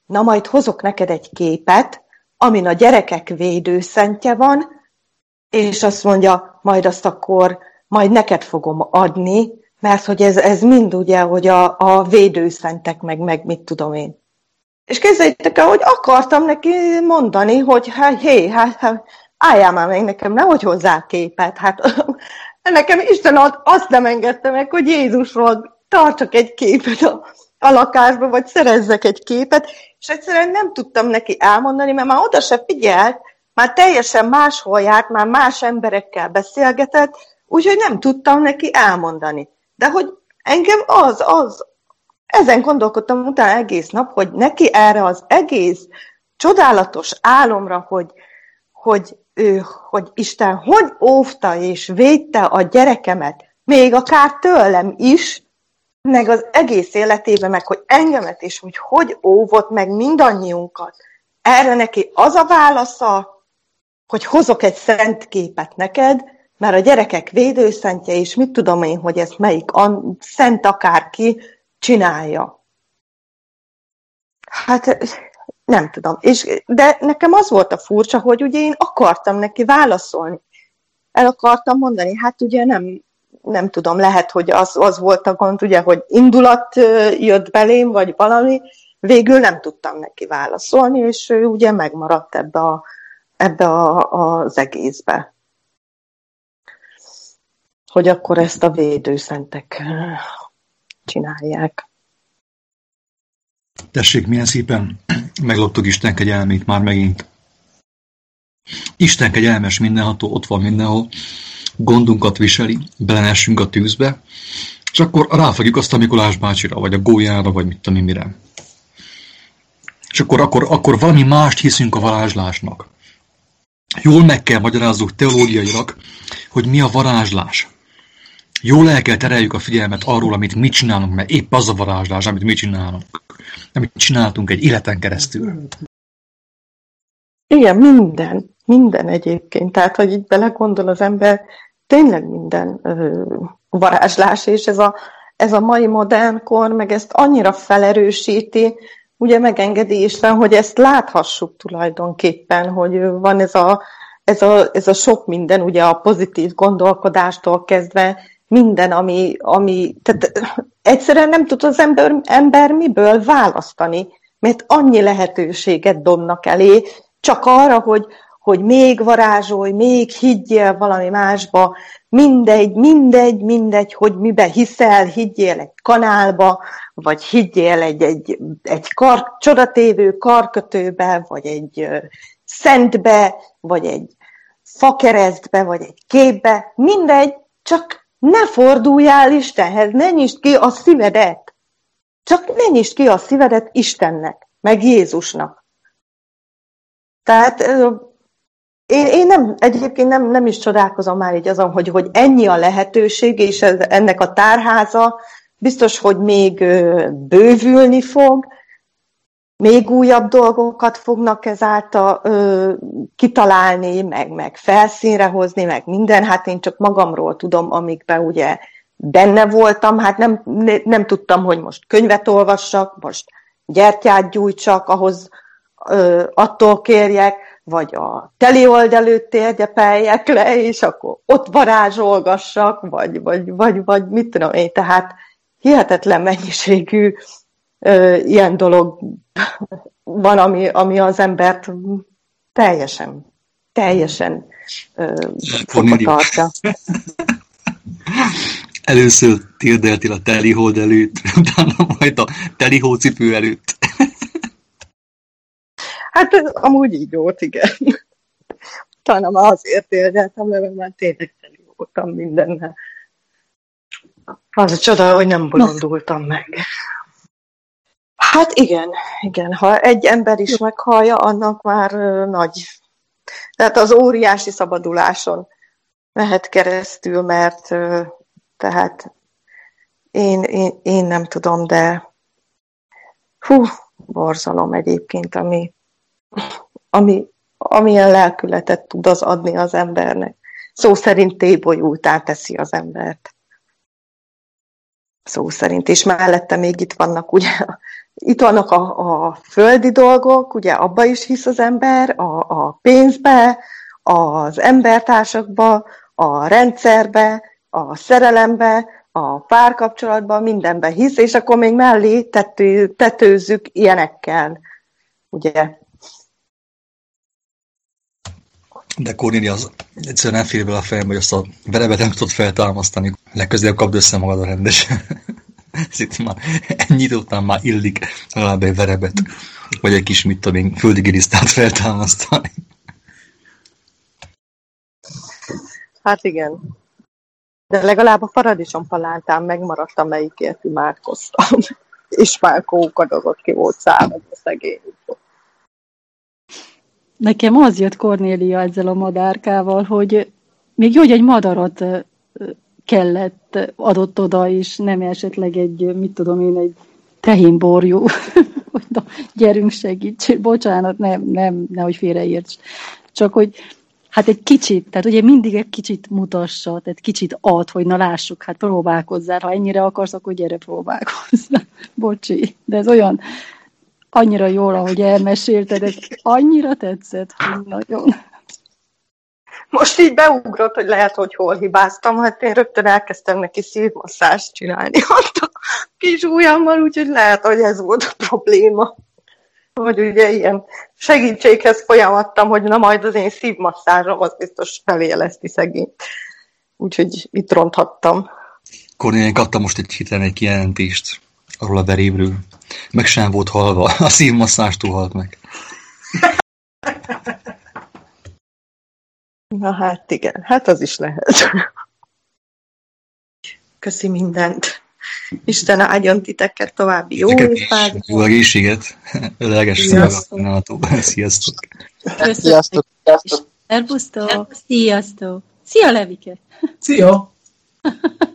na majd hozok neked egy képet, amin a gyerekek védőszentje van, és azt mondja, majd azt akkor, majd neked fogom adni, mert hogy ez, ez mind ugye, hogy a, a védőszentek, meg, meg mit tudom én. És képzeljétek el, hogy akartam neki mondani, hogy hát, hé, hát, hát álljál már meg nekem, nehogy hozzá képet. Hát nekem Isten azt nem engedte meg, hogy Jézusról tartsak egy képet a, a lakásba, vagy szerezzek egy képet, és egyszerűen nem tudtam neki elmondani, mert már oda se figyelt, már teljesen máshol járt, már más emberekkel beszélgetett, úgyhogy nem tudtam neki elmondani. De hogy engem az, az, ezen gondolkodtam utána egész nap, hogy neki erre az egész csodálatos álomra, hogy, hogy, ő, hogy Isten hogy óvta és védte a gyerekemet, még akár tőlem is, meg az egész életében, meg hogy engemet is, hogy hogy óvott meg mindannyiunkat. Erre neki az a válasza, hogy hozok egy szent képet neked, mert a gyerekek védőszentje, és mit tudom én, hogy ezt melyik a szent akárki csinálja. Hát nem tudom. És, de nekem az volt a furcsa, hogy ugye én akartam neki válaszolni. El akartam mondani, hát ugye nem, nem tudom, lehet, hogy az, az volt a gond, ugye, hogy indulat jött belém, vagy valami, végül nem tudtam neki válaszolni, és ő ugye megmaradt ebbe, a, ebbe a, az egészbe. Hogy akkor ezt a védőszentek csinálják. Tessék, milyen szépen megloptuk Isten kegyelmét már megint. Isten kegyelmes mindenható, ott van mindenhol, gondunkat viseli, belenessünk a tűzbe, és akkor ráfogjuk azt a Mikulás bácsira, vagy a gólyára, vagy mit tudom én mire. És akkor, akkor, akkor valami mást hiszünk a varázslásnak. Jól meg kell magyarázzuk teológiailag, hogy mi a varázslás. Jól el kell tereljük a figyelmet arról, amit mi csinálunk, mert épp az a varázslás, amit mi csinálunk. Amit csináltunk egy életen keresztül. Igen, minden. Minden egyébként. Tehát, hogy így belegondol az ember, tényleg minden ö, varázslás, és ez a, ez a mai modern kor, meg ezt annyira felerősíti, ugye megengedi Isten, hogy ezt láthassuk tulajdonképpen, hogy van ez a, ez a, ez a sok minden, ugye a pozitív gondolkodástól kezdve, minden, ami, ami tehát egyszerűen nem tud az ember, ember miből választani, mert annyi lehetőséget dobnak elé, csak arra, hogy, hogy még varázsolj, még higgyél valami másba, mindegy, mindegy, mindegy, hogy mibe hiszel, higgyél egy kanálba, vagy higgyél egy, egy, egy kar, csodatévő karkötőbe, vagy egy uh, szentbe, vagy egy fakeresztbe, vagy egy képbe, mindegy, csak ne forduljál Istenhez, ne nyisd ki a szívedet. Csak ne nyisd ki a szívedet Istennek, meg Jézusnak. Tehát én, én nem, egyébként nem, nem is csodálkozom már így azon, hogy, hogy ennyi a lehetőség, és ez, ennek a tárháza biztos, hogy még bővülni fog, még újabb dolgokat fognak ezáltal ö, kitalálni, meg, meg felszínre hozni, meg minden. Hát én csak magamról tudom, amikben ugye benne voltam, hát nem, ne, nem tudtam, hogy most könyvet olvassak, most gyertyát gyújtsak, ahhoz ö, attól kérjek, vagy a teli old előtt térdepeljek le, és akkor ott varázsolgassak, vagy, vagy, vagy, vagy mit tudom én, tehát hihetetlen mennyiségű ö, ilyen dolog van, ami, ami az embert teljesen, teljesen fogva tartja. Először térdeltél a teli hold előtt, utána majd a teli hócipő előtt. Hát ez amúgy így volt, igen. Talán már azért térdeltem, mert már tényleg teli voltam mindennel. Az a csoda, hogy nem bolondultam meg. Hát igen, igen, ha egy ember is meghallja, annak már ö, nagy. Tehát az óriási szabaduláson mehet keresztül, mert ö, tehát én, én, én nem tudom, de hú, borzalom egyébként, ami, ami, amilyen lelkületet tud az adni az embernek. Szó szerint tébolyultá teszi az embert. Szó szerint. És mellette még itt vannak ugye itt vannak a, a földi dolgok, ugye abba is hisz az ember, a, a pénzbe, az embertársakba, a rendszerbe, a szerelembe, a párkapcsolatban, mindenben hisz, és akkor még mellé tető, tetőzzük ilyenekkel, ugye. De Kornélia, az egyszerűen nem fér bele a fejembe, hogy azt a verebet nem tudod feltámasztani. Legközelebb kapd össze magad a rendesen. Ez itt már ennyi idő után már illik legalább egy verebet, vagy egy kis, mit tudom én, földi gilisztát feltámasztani. Hát igen. De legalább a paradicsompalántán megmaradt, amelyikért imádkoztam. És már kókadozott ki volt számad a szegény. Nekem az jött, Kornélia, ezzel a madárkával, hogy még jó, hogy egy madarat kellett, adott oda, és nem esetleg egy, mit tudom én, egy tehénborjú. Gyerünk, segíts. Bocsánat, nem, nem, nehogy félreérts. Csak, hogy hát egy kicsit, tehát ugye mindig egy kicsit mutassa, tehát kicsit ad, hogy na lássuk, hát próbálkozzál. Ha ennyire akarsz, akkor gyere próbálkozzál. Bocsi, de ez olyan annyira jól, ahogy elmesélted, ez annyira tetszett, hogy nagyon. Most így beugrott, hogy lehet, hogy hol hibáztam, hát én rögtön elkezdtem neki szívmasszást csinálni ott a kis ujjammal, úgyhogy lehet, hogy ez volt a probléma. Hogy ugye ilyen segítséghez folyamattam, hogy na majd az én szívmasszázsom, az biztos feléleszti szegény. Úgyhogy itt ronthattam. Kornélia, én kaptam most egy hirtelen egy kijelentést arról a verévről. Meg sem volt halva, a szívmasszástól halt meg. Na hát igen, hát az is lehet. Köszi mindent. Isten áldjon titeket, további jó évpár. Jó egészséget. Ölelgessetek a Sziasztok. Sziasztok. Sziasztok. Szervusztok. Sziasztok. Szia, Levike. Szia!